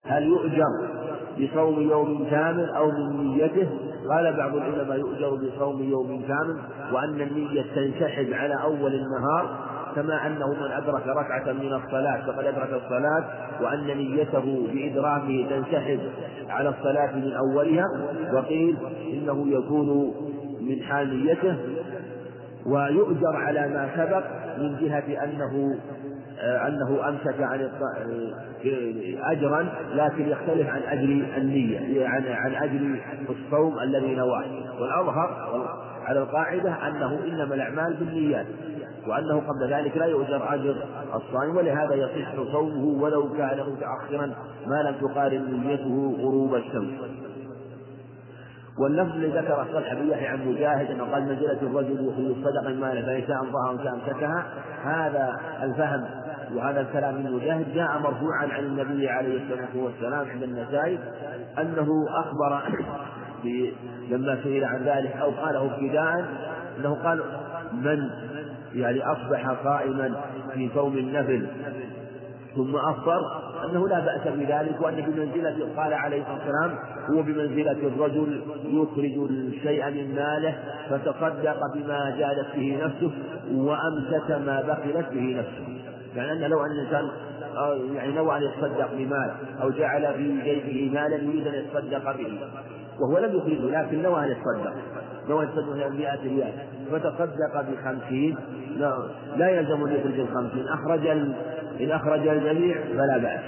هل يؤجر بصوم يوم كامل أو من نيته؟ قال بعض العلماء يؤجر بصوم يوم كامل، وأن النية تنسحب على أول النهار، كما أنه من أدرك ركعة من الصلاة فقد أدرك الصلاة، وأن نيته بإدراكه تنسحب على الصلاة من أولها. وقيل إنه يكون من حال نيته. ويؤجر على ما سبق من جهة أنه أمسك عن أجرا، لكن يختلف عن أجر النية، عن أجر الصوم الذي نواه. والأظهر على القاعدة أنه إنما الأعمال بالنيات، وأنه قبل ذلك لا يؤجر أجر الصائم، ولهذا يصح صومه ولو كان متأخرا ما لم تقارن نيته غروب الشمس. واللفظ الذي ذكر الصلح بن يحيى عن مجاهد انه قال منزلة الرجل يخرج الصدقة من ماله فإن شاء أمضاها وإن شاء أمسكها، هذا الفهم وهذا الكلام من مجاهد جاء مرفوعا عن النبي عليه الصلاة والسلام عند النسائي أنه أخبر لما سئل عن ذلك أو قاله ابتداء أنه قال من أصبح صائما في صوم النفل ثم أفطر أنه لا بأس بذلك، وأن بمنزلة قال عليه الصلاة والسلام هو بمنزلة الرجل يخرج الشيء من ماله فتصدق بما جادت به نفسه وأمسك ما بخلت به نفسه. يعني أن لو أن الإنسان نوى أن يتصدق بمال أو جعل في جيبه مالا يريد أن يتصدق به وهو لم يخرجه لكن نوى أن يتصدق 100 ريال فتصدق ب50 لا يلزم أن يخرج 50. إن أخرج الجميع فلا بأس،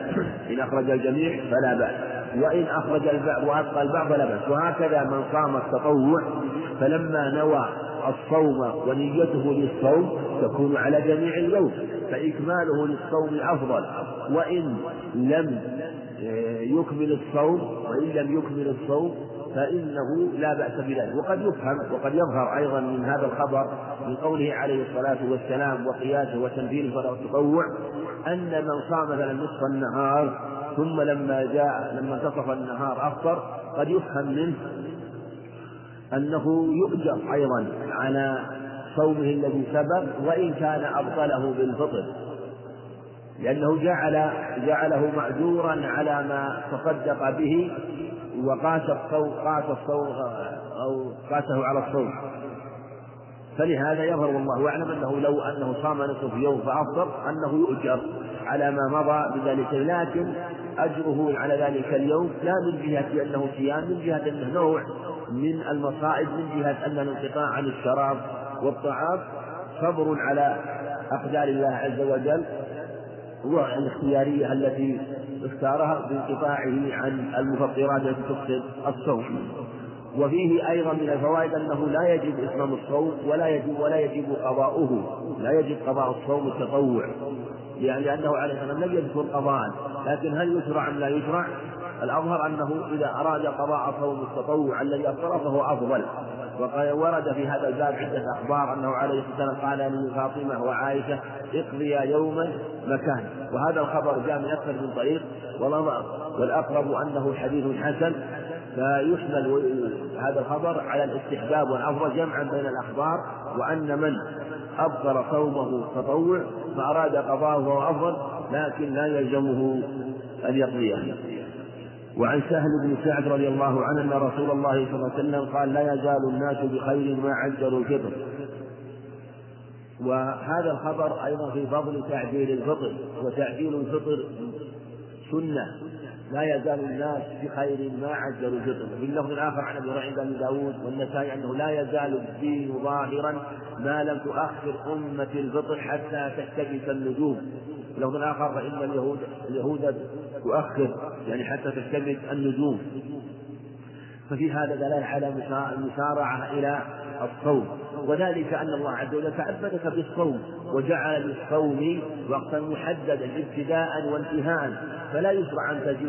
وإن أخرج البعض وأبقى البعض فلا بأس. وهكذا من صام التطوع فلما نوى الصوم ونيته للصوم تكون على جميع اليوم، فإكماله للصوم أفضل. وإن لم يكمل الصوم فإنه لا بأس بذلك. وقد يفهم وقد يظهر أيضا من هذا الخبر من قوله عليه الصلاة والسلام وقياسه وتنفيذه صلاة التطوع أن من صام مثلا نصف النهار ثم لما انتصف النهار أفطر قد يفهم منه أنه يؤجر أيضا على صومه الذي سبق وإن كان أبطله بالفطر، لأنه جعله معذورا على ما تصدق به قاسه على الصوم. فلهذا يظهر والله أعلم أنه لو أنه صام نصف يوم فأفطر أنه يؤجر على ما مضى بذلك، لكن أجره على ذلك اليوم لا من جهة أنه صيام، من جهة أنه نوع من المصائب، من جهة أن الانقطاع عن الشراب والطعام صبر على أقدار الله عز وجل والاختيارية التي اختارها بانقطاعه عن المفطرات التي تفسد الصوم. وفيه أيضا من الفوائد أنه لا يجب إتمام الصوم ولا يجب قضاؤه، لا يجب قضاء الصوم التطوع، لأنه عليه الصلاة والسلام لم يذكر قضاء. لكن هل يشرع أم لا يشرع؟ الأظهر أنه إذا أراد قضاء صوم التطوع الذي أفطره فهو أفضل. وقد ورد في هذا الباب عدة أخبار أنه عليه الصلاة والسلام قال لفاطمة وعائشة اقضيا يوما مكان، وهذا الخبر جاء من أكثر من طريق، والأقرب أنه حديث حسن، فيحمل هذا الخبر على الاستحباب والأفضل جمعا بين الأخبار، وأن من أبطل صومه تطوع فأراد قضاءه فهو أفضل لكن لا يلزمه أن يقضيه. وعن سهل بن سعد رضي الله عنه أن رسول الله صلى الله عليه وسلم قال لا يزال الناس بخير ما عجلوا الفطر. وهذا الخبر أيضا في فضل تعجيل الفطر، وتعجيل الفطر سنة، لا يزال الناس بخير ما عجلوا الفطر. في اللفظ الآخر عن أبي هريرة عند داود والنسائي أنه لا يزال الدين ظاهرا ما لم تؤخر أمة الفطر حتى تشتبك النجوم. في اللفظ الآخر فإن اليهود تؤخر حتى تشتبك النجوم. ففي هذا دلالة على المسارعة إلى الصوم، وذلك أن الله عز وجل تعبدك بالصوم وجعل للصوم وقتا محددا ابتداء وانتهاء، فلا يشرع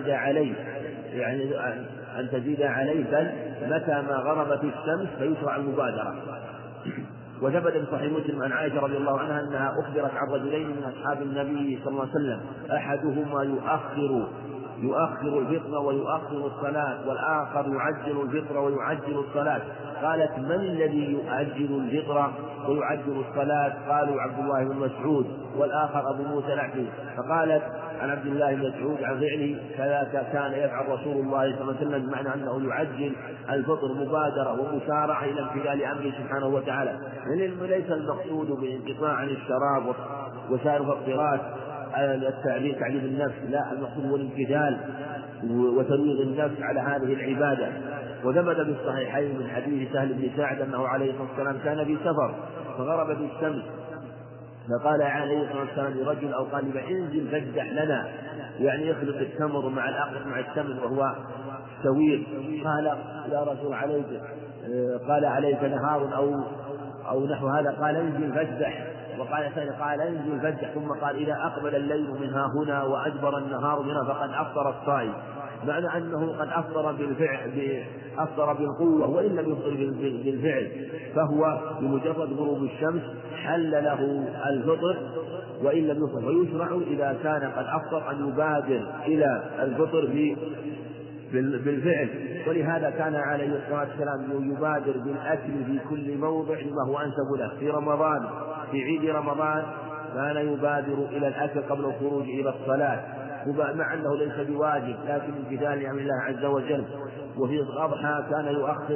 أن تزيد عليه بل متى ما غربت الشمس فيشرع المبادرة. وثبت في صحيح مسلم عن عائشة رضي الله عنها أنها أخبرت عن رجلين من أصحاب النبي صلى الله عليه وسلم أحدهما يؤخر يؤخر الفطر ويؤخر الصلاة، والآخر يعجل الفطر ويعجل الصلاة. قالت: من الذي يؤجل الفطر ويعجل الصلاة؟ قالوا: عبد الله بن مسعود، والآخر أبو موسى الأشعري. فقالت عن عبد الله بن مسعود عن فعله: كذا كان يفعل رسول الله صلى الله عليه وسلم، بمعنى أنه يعجل الفطر مبادرة ومسارعة إلى امتثال أمره سبحانه وتعالى. ليس المقصود بانقطاع عن الشراب وسائر المفطرات تعذيب النفس، لا، المقصود هو الامتثال وترويض النفس على هذه العبادة. وثبت في الصحيحين من حديث سهل بن سعد أنه عليه الصلاة والسلام كان في سفر فغربت الشمس، فقال عليه الصلاة والسلام لرجل أو قال: انزل فاجدح لنا، يعني يخلط التمر مع الأقط مع التمر وهو سوير. قال: يا رسول عليك، قال: عليك نهار أو نحو هذا. قال: انزل فاجدح. وقال ثاني: قال: انزل فاجدح. ثم قال: إذا أقبل الليل من ها هنا وأدبر النهار منها فقد أفطر الصائم، معنى أنه قد أفطر بالفعل، أفطر بالقوة وإن لم يفطر بالفعل، فهو بمجرد غروب الشمس حل له الفطر وإن لم يفطر. ويشرع إذا كان قد أفطر أن يبادر إلى الفطر بالفعل. ولهذا كان عليه الصلاة والسلام يبادر بالأكل في كل موضع لما هو أنسب له. في رمضان، في عيد رمضان، كان يبادر إلى الأكل قبل الخروج إلى الصلاة، مع أنه ليس بواجب لكن امتثال لأمر الله عز وجل. وفي الأضحى كان يؤخر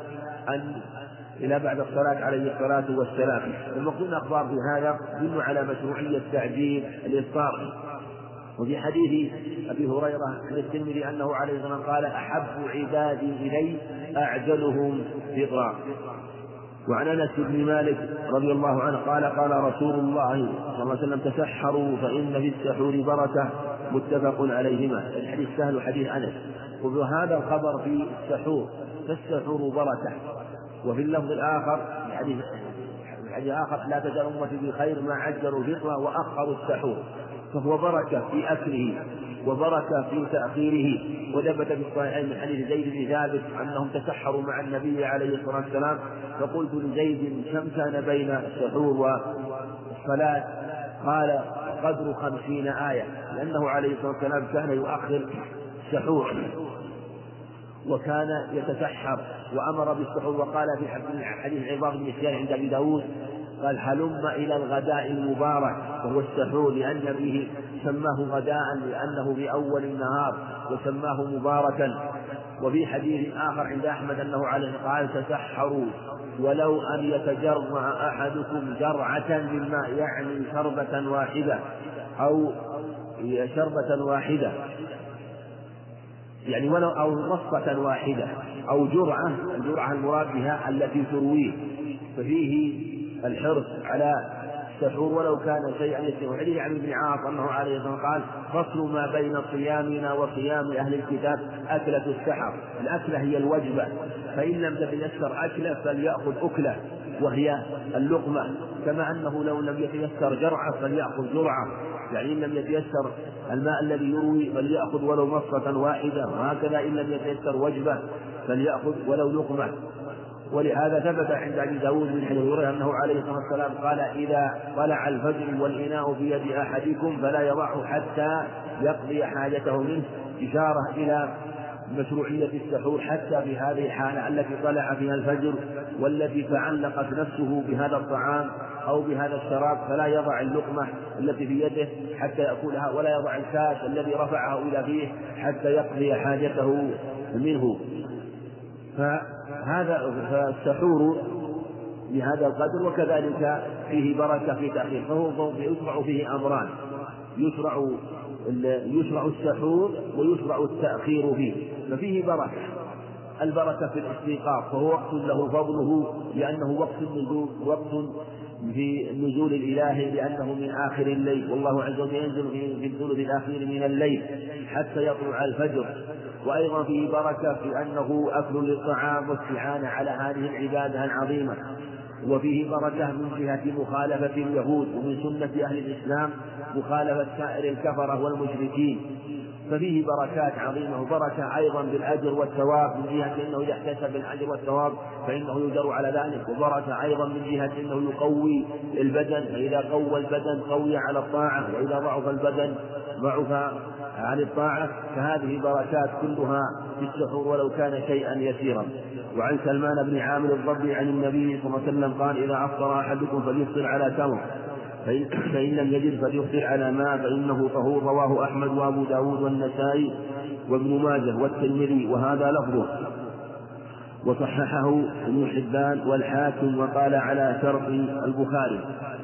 إلى بعد الصلاة عليه الصلاة والسلام. المقصود الأخبار في هذا يدل على مشروعية تعجيل الإفطار. وفي حديث أبي هريرة عن الترمذي أنه عليه الصلاة والسلام قال: أحب عبادي إلي أعجلهم فطرا. وعن أنس بن مالك رضي الله عنه قال: قال رسول الله صلى الله عليه وسلم: تسحروا فإن في السحور بركة. متفق عليهما. الحديث سهل وحديث أنس. وهذا الخبر في السحور، فالسحور بركة. وفي اللفظ الآخر الحديث الآخر: لا تزال أمتي بخير ما عجلوا الفطر وأخروا السحور. فهو بركة في أكله وبركة في تأخيره. وثبت في الصحيحين من حديث زيد بن ثابت أنهم تسحروا مع النبي عليه الصلاة والسلام، فقلت لزيد: كم كان بين السحور والصلاة؟ قال: قدر 50 آية، لأنه عليه الصلاة والسلام كان يؤخر السحور وكان يتسحر وأمر بالسحور. وقال في حديث عباد بن سيار عند أبي داود: قال: هلم إلى الغداء المبارك، وهو السحور، لأن به سماه غداء لأنه في أول النهار وسماه مباركا. وفي حديث آخر عند أحمد أنه عليه قال: تسحروا ولو أن يتجرع أحدكم جرعة من ماء، يعني شربة واحدة أو شربة واحدة، يعني ولو أو نصفة واحدة أو جرعة. الجرعة المراد بها التي ترويه. ففيه الحرص على السحور ولو كان شيئا يسيرا. حديث عن ابن عاص أنه عليه الصلاة والسلام قال: فصل ما بين صيامنا وصيام أهل الكتاب أكلة السحر. الأكلة هي الوجبة، فإن لم تتيسر أكلة فليأخذ أكلة وهي اللقمة، كما أنه لو لم يتيسر جرعة فليأخذ جرعة، يعني إن لم يتيسر الماء الذي يروي فليأخذ ولو مصة واحدة، وهكذا إن لم يتيسر وجبة فليأخذ ولو لقمة. ولهذا ثبت عند أبي داود من حديث هريرة أنه عليه الصلاة والسلام قال: إذا طلع الفجر والإناء في يد أحدكم فلا يضعه حتى يقضي حاجته منه، إشارة إلى مشروعية السحور حتى في هذه الحالة التي طلع فيها الفجر والتي تعلقت نفسه بهذا الطعام أو بهذا الشراب، فلا يضع اللقمة التي في يده حتى يأكلها، ولا يضع الكاس الذي رفعه إلى فيه حتى يقضي حاجته منه. فالسحور بهذا القدر، وكذلك فيه بركة في تأخير. فهو يشرع فيه أمران: يشرع السحور ويشرع التأخير فيه. ففيه بركة، البركة في الاستيقاظ، فهو وقت له فضله لأنه وقت في النزول الإلهي، لأنه من آخر الليل، والله عز وجل ينزل في الثلث الأخير من الليل حتى يطلع الفجر. وأيضا فيه بركة في أنه أكل للطعام واستعانة على هذه العبادة العظيمة. وفيه بركة من جهة مخالفة اليهود، ومن سنة أهل الإسلام مخالفة سائر الكفرة والمشركين. ففيه بركات عظيمة، وبركة أيضا بالأجر والثواب من جهة أنه إذا احتسب الأجر والثواب فإنه يجر على ذلك. وبركة أيضا من جهة أنه يقوي البدن، فإذا قوى البدن قوي على الطاعة، وإذا ضعف البدن ضعف عن الطاعة فهذه بركات كلها في السحور ولو كان شيئا يسيرا. وعن سلمان بن عامر الضبي عن النبي صلى الله عليه وسلم قال: إذا أفطر أحدكم فليفطر على تمر، فإن لم يجد فليفطر على ماء فإنه طهور. رواه أحمد وأبو داود والنسائي وابن ماجه والترمذي وهذا لفظه، وصححه ابن حبان والحاكم وقال على شرط البخاري.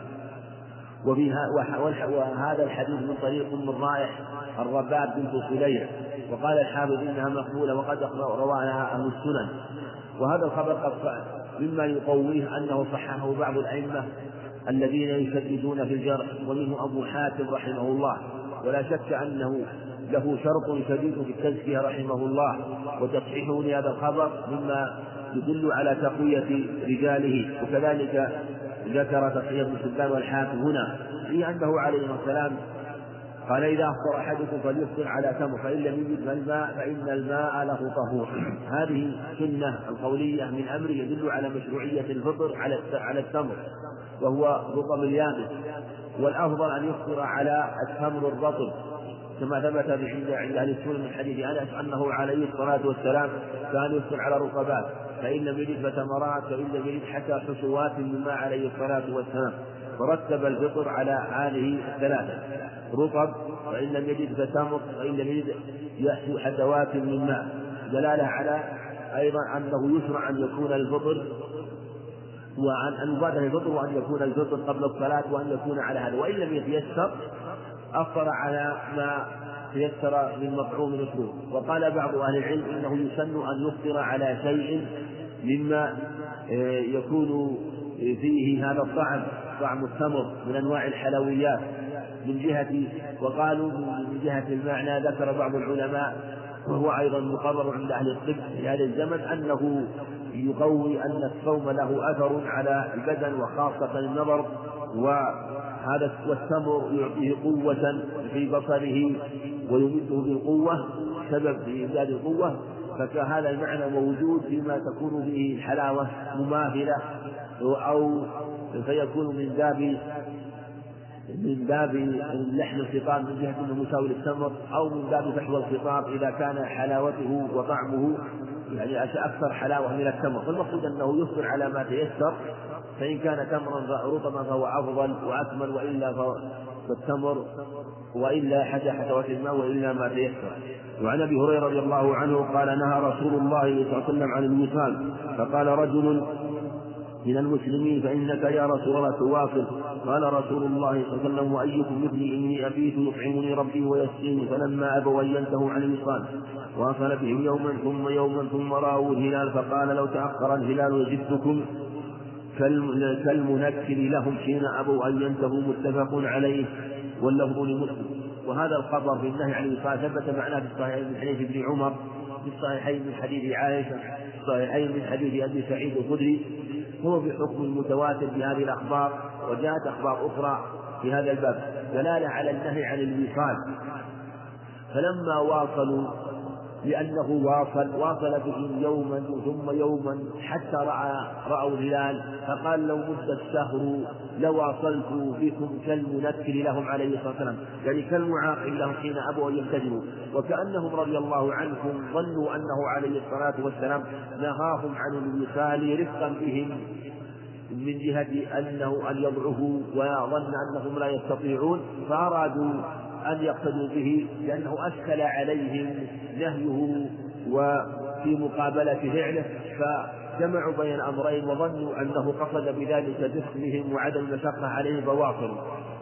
وهذا الحديث من طريق من رائح الرباب بنت صليح، وقال الحافظ إنها مقبولة وقد رواها أهل السنن. وهذا الخبر قد مما يقويه أنه صححه بعض الأئمة الذين يشددون في الجرح، ومنه أبو حاتم رحمه الله، ولا شك أنه له شرط شديد في التزكية رحمه الله، وتصحيحه لهذا الخبر مما يدل على تقوية رجاله. وكذلك ذكر تصحيح ابن حبان والحاكم هنا في أنه عليه السلام قال: إذا أفطر أحدكم فليفطر على تمر، فإن لم يجد الماء فإن الماء له طهور. هذه سنة القولية من أمر يدل على مشروعية الفطر على التمر، وهو رطب اليابس، والأفضل أن يفطر على التمر الرطب، كما ثبت عند أهل السنة من حديث أنس أنه عليه الصلاة والسلام كان يفطر على رطبات، فإن لم يجد فتمرات، فإن لم يجد حتى حشوات مما عليه الصلاة والسلام، فرتب الفطر على هذه الثلاثة: رطب، فإن لم يجد فتمر، فإن لم يجد يحشو حشوات من ماء، دلالة على أيضا أنه يشرع أن يكون الفطر وأن يبادر الفطر، وأن يكون الفطر قبل الصلاة، وأن يكون على هذا. وإن لم يتيسر أفطر على ما تيسر من مطعوم الأسلوب. وقال بعض أهل العلم إنه يسن أن يفطر على شيء مما يكون فيه هذا الطعم، طعم التمر من أنواع الحلويات، من جهة، وقالوا من جهة المعنى ذكر بعض العلماء وهو أيضا مقرر عند أهل الطب في هذا الزمن أنه يقوي أن الصوم له أثر على البدن وخاصة النظر، والتمر يعطيه قوة في بصره ويمده بالقوة، سبب في إمداد القوة، فهذا المعنى موجود فيما تكون به الحلاوة مماثلة، أو فيكون من باب لحن الخطاب من جهة أنه مساوي للتمر، أو من باب فحوى الخطاب إذا كان حلاوته وطعمه يعني أكثر حلاوة من التمر. فالمقصود أنه يفطر على ما تيسر، فإن كان تمرا رطبا فهو أفضل وأكمل، وإلا فالتمر، وإلا حشوات الماء، وإلا ما تيسر. وعن أبي هريرة رضي الله عنه قال: نهى رسول الله صلى الله عليه وسلم عن الوصال، فقال رجل من المسلمين: فإنك يا رسول الله تواصل. قال رسول الله صلى الله عليه وسلم: وأيكم مثلي إني أبيت يطعمني ربي ويسقيني. فلما أبوا أن ينتهوا عن الوصال واصل بهم يوما ثم رأوا الهلال، فقال: لو تأخر الهلال لجدتكم كالمنكر لهم حين أبوا أن ينتهوا. متفق عليه واللفظ لمسلم. وهذا الخبر في النهي عن الوصال ثبت معناه في الصحيحين من حديث ابن عمر، في الصحيحين من حديث عائشة، في الصحيحين من حديث أبي سعيد الخدري، هو بحكم المتواتر بهذه الأخبار. وجاءت أخبار أخرى في هذا الباب دلالة على النهي عن الوصال. فلما واصلوا، لأنه واصل بهم يوما ثم يوما حتى رأوا الهلال، فقال: لو مد الشهر لواصلت بكم كالمنكر لهم عليه الصلاة والسلام، يعني كالمعاقب لهم حين أبوا أن يلتزموا. وكأنهم رضي الله عنهم ظنوا أنه عليه الصلاة والسلام نهاهم عن الوصال رفقا بهم، من جهة أنه أن يضعفوا وظن أنهم لا يستطيعون، فأرادوا أن يقتدوا به لأنه أشكل عليهم نهيه وفي مقابلة فعله، فجمعوا بين الأمرين وظنوا أنه قصد بذلك جسمهم وعدم المشقة عليهم فواصلوا.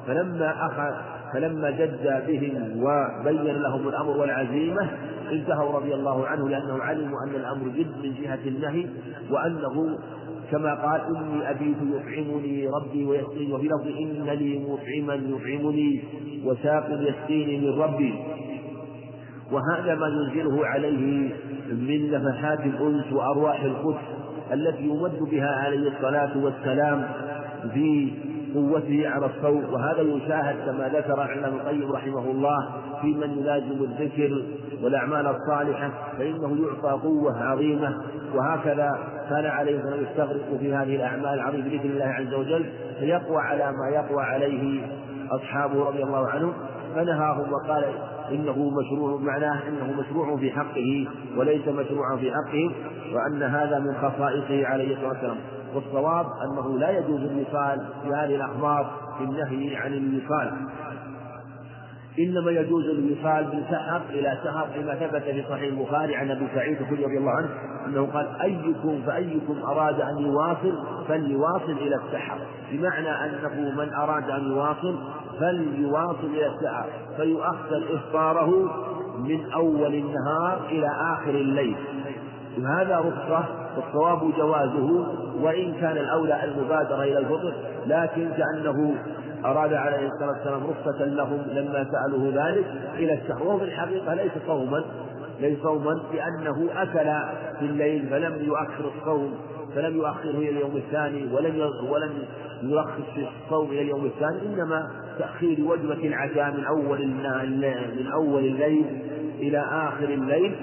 فلما جد بهم وبين لهم الأمر والعزيمة انتهوا رضي الله عنه، لأنهم علموا أن الأمر جد من جهة النهي، وأنه كما قال: إني أبيت يطعمني ربي ويسقيني، وفي لفظ: إن لي مطعما يطعمني وساق يسقيني من ربي. وهذا ما ينزله عليه من نفحات الأنس وأرواح القدس التي يمد بها عليه الصلاة والسلام في قوته على الصوت. وهذا يشاهد كما ذكر ابن القيم رحمه الله في من يلازم الذكر والأعمال الصالحة، فإنه يعطى قوة عظيمة. وهكذا كان عليه الصلاة يستغرق في هذه الأعمال العظيمة بإذن الله عز وجل، فيقوى على ما يقوى عليه أصحابه رضي الله عنهم. فنهاهم وقال: إنه مشروع، معناه إنه مشروع في حقه وليس مشروعا في حقه، وأن هذا من خصائصه عليه الصلاة والسلام. والصواب أنه لا يجوز الوصال في هذه الأخبار في النهي عن الوصال، إنما يجوز الوصال بالسحر إلى سحر، كما ثبت في صحيح البخاري عن أبي سعيد الخدري رضي الله عنه أنه قال: فأيكم أراد أن يواصل فليواصل إلى السحر، بمعنى أنه من أراد أن يواصل فليواصل إلى السحر، فيؤخر إفطاره من أول النهار إلى آخر الليل، وهذا رخصة، والصواب جوازه، وإن كان الأولى المبادرة إلى الفطر، لكن كأنه أراد عليه الصلاة والسلام رخصة لهم لما سألوه ذلك إلى السحر، وهو في الحقيقة ليس صوما لأنه أكل في الليل فلم يؤخر الصوم، فلم يؤخره إلى اليوم الثاني، ولم يرخص في الصوم إلى اليوم الثاني، إنما تأخير وجبة العشاء من أول الليل إلى آخر الليل،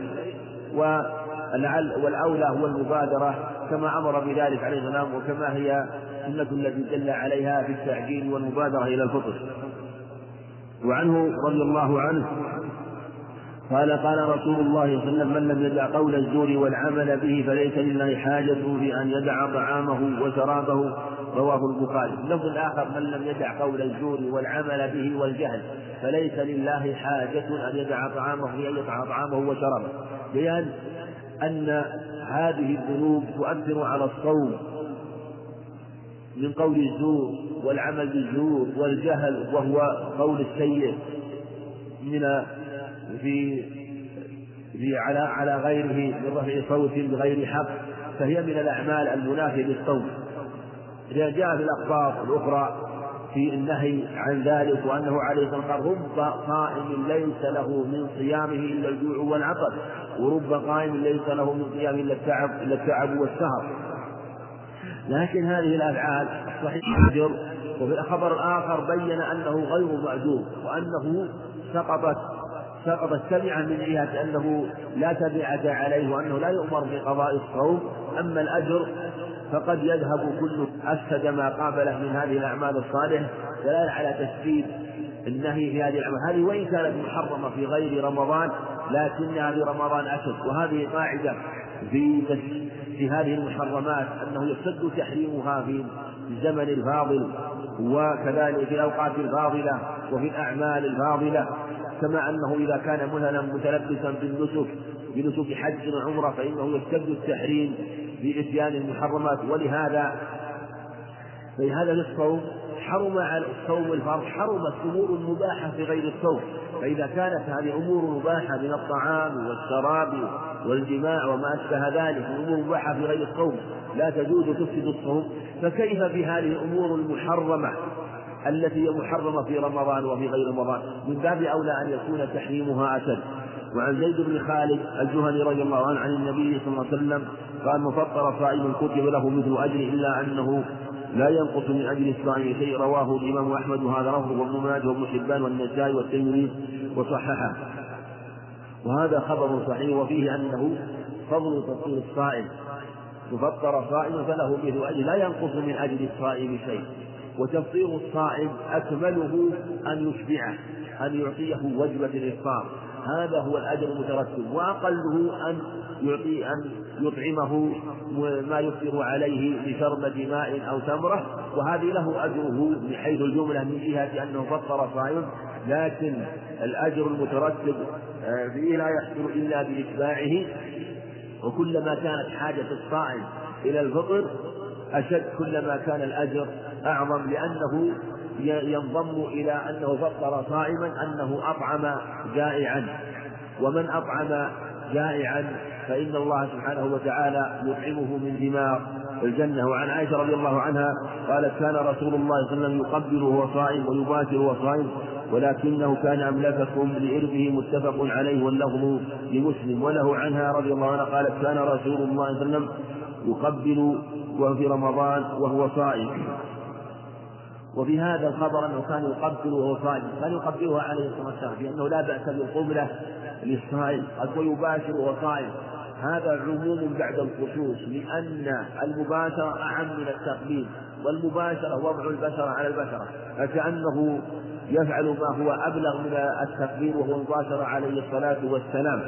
والأولى هو المبادرة كما أمر بذلك عليه السلام، وكما هي سنة التي دل عليها في التعجيل والمبادرة إلى الفطر. وعنه رضي الله عنه قال: قال رسول الله صلى الله عليه وسلم: من لم يدع قول الزور والعمل به فليس لله حاجة في أن يدع طعامه وشرابه. رواه البخاري. اللفظ الآخر: من لم يدع قول الزور والعمل به والجهل فليس لله حاجة أن يدع طعامه وشرابه، بيان أن هذه الذنوب تؤثر على الصوم من قول الزور والعمل بالزور والجهل، وهو قول السيء على غيره من رفع صوت بغير حق، فهي من الأعمال المنافية للصوم. إذا جاء في الأخبار الأخرى في النهي عن ذلك، وأنه عليه الصلاة والسلام: رب صائم ليس له من صيامه إلا الجوع والعطش، ورب قائم ليس له من صيامه إلا التعب والسهر. لكن هذه الأفعال صحيح أجر. وفي الخبر الآخر بين أنه غير مأجور، وأنه سقطت تبعا من جهة أنه لا تبعة عليه، وأنه لا يؤمر بقضاء الصوم. أما الأجر فقد يذهب كل أفسد ما قابله من هذه الأعمال الصالحة، دلالة على تسديد النهي في هذه الأعمال هذه، وإن كانت محرمة في غير رمضان لكنها في رمضان أشد. وهذه قاعدة في هذه المحرمات، أنه يشد تحريمها في الزمن الفاضل، وكذلك في الأوقات الفاضلة وفي الأعمال الفاضلة، كما أنه إذا كان مثلا متلبسا بنسك حج وعمرة فإنه يشتد التحريم بإتيان المحرمات. ولهذا في هذا الصوم حرم على الصوم الفرض، حرمت أمور مباحة في غير الصوم. فإذا كانت هذه أمور مباحة من الطعام والشراب والجماع وما أشبه ذلك أمور مباحة في غير الصوم لا تجوز تفسد الصوم، فكيف في هذه الأمور المحرمة التي هي محرمة في رمضان وفي غير رمضان؟ من باب أولى أن يكون تحريمها أشد. وعن زيد بن خالد الجهني رضي الله عنه عن النبي صلى الله عليه وسلم قال: من فطر صائما كتب له مثل أجره إلا أنه لا ينقص من أجل الصائم شيء. رواه الإمام أحمد، وهذا لفظه وابن ماجه وابن حبان والنسائي والترمذي وصححه. وهذا خبر صحيح، وفيه أنه فضل تفطير الصائم، يفطر صائما فله مثل أجر لا ينقص من أجل الصائم شيء. وتفطير الصائم أكمله أن يشبعه، أن يعطيه وجبة الإفطار، هذا هو الأجر المترتب، وأقله أن يطعمه ما يفطر عليه بشربة ماء أو تمرة، وهذه له أجره من حيث الجملة من جهة أنه فطر صائم. لكن الأجر المترتب فيه لا يحصل إلا بإتباعه، وكلما كانت حاجة الصائم إلى الفطر أشد كلما كان الأجر أعظم، لأنه ينضم إلى أنه فطر صائما أنه أطعم جائعا، ومن أطعم جائعا فإن الله سبحانه وتعالى يطعمه من ثمار الجنة. وعن عائشة رضي الله عنها قالت: كان رسول الله صلى الله عليه وسلم يقبل وهو صائم ويباشر وهو صائم، ولكنه كان أملككم لإربه، متفق عليه واللفظ لمسلم. وله عنها رضي الله عنها قالت: كان رسول الله صلى الله عليه وسلم يقبل وهو في رمضان وهو صائم. وفي هذا الخبر أنه كان يقبل وهو صائم، كان يقبلها عليه الصلاة والسلام لأنه لا بأس بالقبلة للصائم، ويباشر وهو صائم، هذا عموم بعد الخصوص، لأن المباشرة أعم من التقبيل، والمباشرة وضع البشرة على البشرة، فكأنه يفعل ما هو أبلغ من التكبير وهو مباشرة عليه الصلاة والسلام.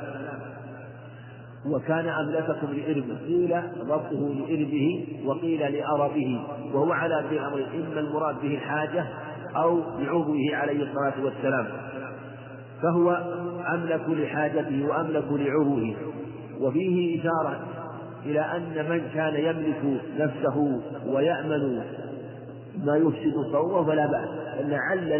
وكان أملككم لإربه، قيل ضبطه لإربه وقيل لأربه، وهو على ذي أمر، إما المراد به الحاجة أو لعضوه عليه الصلاة والسلام، فهو أملك لحاجته وأملك لعضوه. وفيه إشارة إلى أن من كان يملك نفسه ويأمن ما يفسد صومه فلا بأس، أن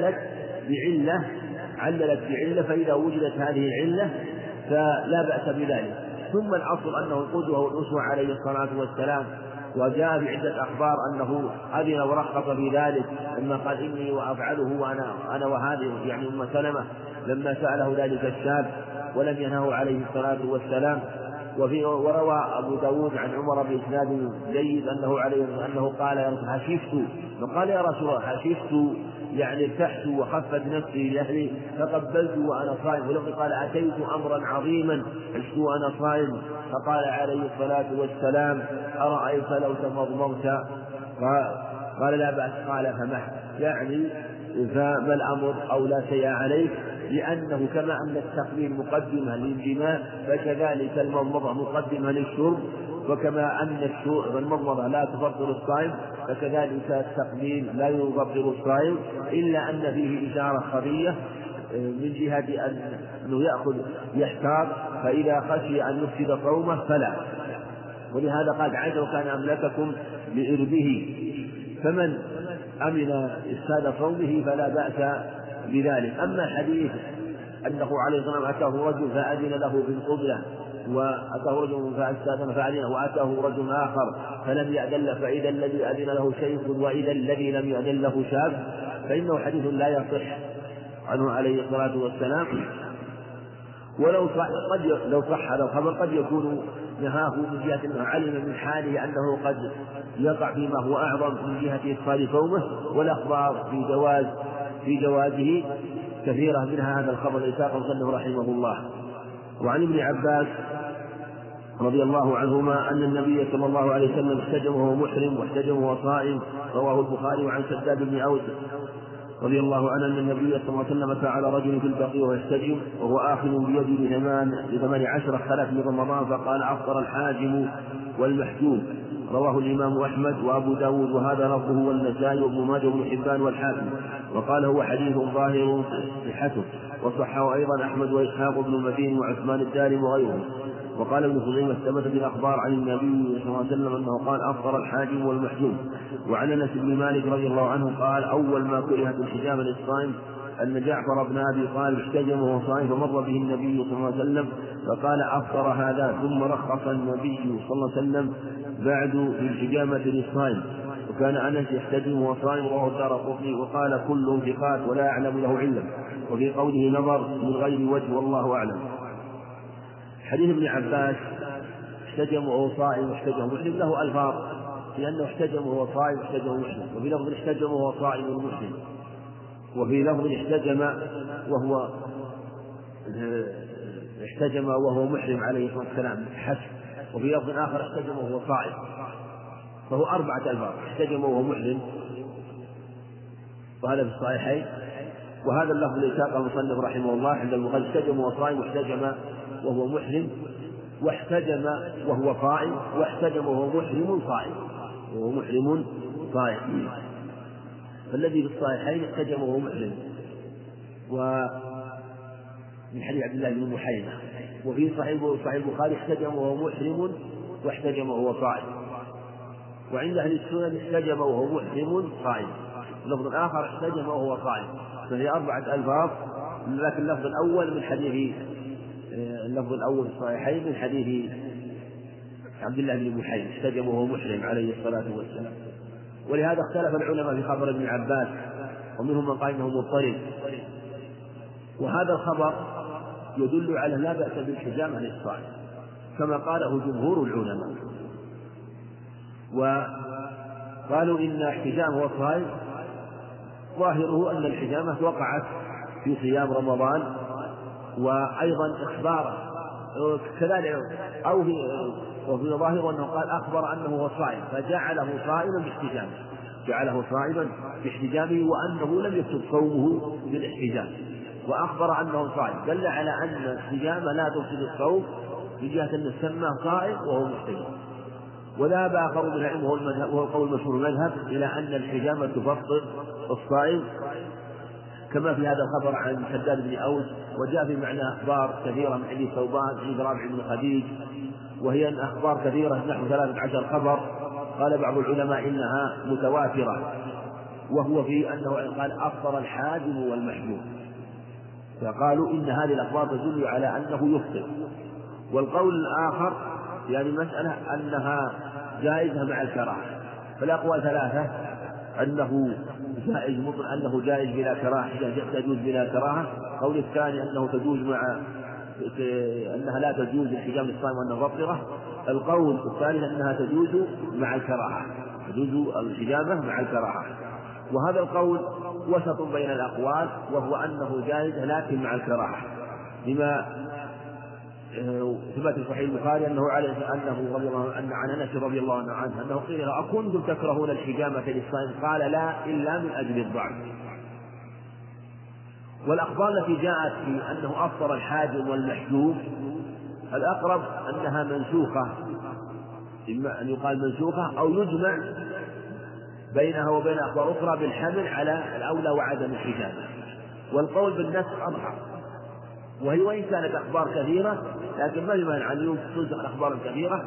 عللت بعلة، فإذا وجدت هذه العلة فلا بأس بذلك. ثم الأصل أنه القدوة والأسوة عليه الصلاة والسلام، وجاء في عدة أخبار أنه أذن ورخص في ذلك، لما قال إني وأفعله وأنا وهذه يعني أم سلمة لما سأله ذلك الشاب ولم ينهه عليه الصلاة والسلام. وروى أبو داود عن عمر بإسناد جيد أنه قال حشفت، فقال يا رسول الله حشفت يعني ارتحت وخفت نفسي لأهلي فقبلت وأنا صائم، ولقد قال أتيت أمرا عظيما عشت وأنا صائم، فقال عليه الصلاة والسلام أرأيت لو تمضمضت؟ قال لا بأس، قال فمح، يعني فما الأمر أو لا شيء عليك، لأنه كما أن التقبيل مقدمة للجماع فكذلك المضمضة مقدمة للشرب، وكما أن المضمضة لا تفطر الصائم فكذلك التقبيل لا يفطر الصائم، إلا أن فيه إشارة خفية من جهة أنه يحتاط، فإذا خشي أن يفسد صومه فلا. ولهذا قال عز وكان أملككم لإربه، فمن أمن إفساد صومه فلا بأس بذلك. أما حديث أنه عليه الصلاة والسلام أتاه رجل فأذن له بالقبلة، وأتاه رجل فأستأذن فأذن، وأتاه رجل آخر فلم يأذن له، فإذا الذي أذن له شيخ وإذا الذي لم يأذن له شاب، فإنه حديث لا يصح عنه عليه الصلاة والسلام. ولو صح هذا الخبر قد يكون نهاه من جهة أنه علم من حاله أنه قد يقع فيما هو أعظم من جهة إفطار صومه، والأخبار في جوازه كثيرة، منها هذا الخبر الذي ساقه المصنف رحمه الله. وعن ابن عباس رضي الله عنهما أن النبي صلى الله عليه وسلم احتجم وهو محرم واحتجم وهو صائم، رواه البخاري. وعن شداد بن أوس رضي الله عنه أن النبي صلى الله عليه وسلم أتى على رجل في البقيع وهو يحتجم وهو آخذ بيده ل18 خلت من رمضان، فقال أفطر الحاجم والمحجوم، رواه الإمام أحمد وأبو داود، وهذا لفظه والنسائي وابن ماجه وابن حبان والحاكم، وقال هو حديث ظاهر صحته، وصحه أيضا أحمد وإسحاق بن المدين وعثمان الدارمي وغيره. وقال ابن خزيمة ثبت بالأخبار عن النبي صلى الله عليه وسلم أنه قال أفطر الحاجم والمحجوم. وعن أنس بن مالك رضي الله عنه قال أول ما كرهت الحجامة للصائم أن جعفر بن أبي طالب احتجم وهو صائم فمر به النبي صلى الله عليه وسلم فقال أفطر هذا، ثم رخص النبي صلى الله عليه وسلم بعد في الحجامة للصائم. وكان أنس يحتجم وهو صائم، رواه الدارقطني، وقال كلهم ثقات ولا أعلم له علم، وفي قوله نظر من غير وجه والله أعلم. حديث ابن عباس احتجم وهو صائم واحتجم محرم له ألفاظ، لأنه احتجم وهو صائم واحتجم محرم، وفي لفظ احتجم وهو صائم محرم، وفي لفظ احتجم وهو محرم عليه الصلاة والسلام حسب، وفي لفظ آخر احتجم وهو صائم، فهو 4 ألفاظ: احتجم وهو محرم، وهذا في الصحيحين. وهذا اللفظ الذي ساقه المصنف رحمه الله عند البخاري احتجم وهو صائم واحتجم وهو محرم، واحتجم وهو صائم، واحتجم وهو محرم صائم، فالذي في الصحيحين احتجم وهو محرم، ومن حديث عبد الله بن محيمة. وفي صحيح البخاري احتجم وهو محرم واحتجم وهو صائم. وعند أهل السنن احتجم وهو محرم صائم، اللفظ الآخر احتجم وهو صائم، فهي 4 ألفاظ، لكن اللفظ الأول من حديث في الصحيحين من حديث عبد الله بن محيمة احتجم وهو محرم عليه الصلاة والسلام. ولهذا اختلف العلماء في خبر ابن عباس، ومنهم من قال انه مضطرب، وهذا الخبر يدل على لا بأس بالحجامة للصائم كما قاله جمهور العلماء، وقالوا إن احتجامه الصائم ظاهره أن الحجامة وقعت في صيام رمضان، وأيضا إخباره كذلك وفي ظاهره أنه قال أخبر أنه هو صائم فجعله صائما باحتجامه، جعله صائما باحتجامه وأنه لم يكتب صومه بالاحتجام، وأخبر أنه صائم، دل على أن الحجامة لا تفسد الصوم من جهة أن سماه صائم وهو محتجم. وذهب آخر من العلم وهو القول المشهور المذهب إلى أن الحجامة تفطر الصائم، كما في هذا الخبر عن شداد بن أوس، وجاء في معنى أخبار كثيرة من حديث ثوبان عند رابع بن خديج، وهي أخبار كثيرة نحو 13 خبر، قال بعض العلماء إنها متواترة، وهو في أنه قال أفطر الحاجم والمحجوم، فقالوا إن هذه الأخبار تدل على أنه يفطر. والقول الآخر يعني مسألة أنها جائزة مع الكراهة، فالأقوال ثلاثة: أنه جائز مطلق، أنه جائز بلا كراهة، تجوز بلا كراهة. القول الثاني أنه تجوز أنها لا تجوز الحجام الصائم وأنها مفطرة. القول الثالث أنها تجوز مع الكراهة، تجوز الحجامة مع الكراهة. وهذا القول وسط بين الأقوال، وهو أنه جائز لكن مع الكراهة، لما ثبت في صحيح البخاري أنه رضي الله عنه عن أنس رضي الله عنه أنه قيل له: أكنتم تكرهون الحجامة للصائم؟ قال: لا، إلا من أجل الضعف. والأخبار التي جاءت في أنه أفطر الحاجم والمحجوم الأقرب أنها منسوخة، إما أن يقال منسوخة أو يجمع بينها وبين أخبار أخرى بالحمل على الأولى وعدم الحجامة. والقول بالنسخ أضحك، وهي وإن كانت أخبار كثيرة لكن ما يمنع أن تنسخ الأخبار الكثيرة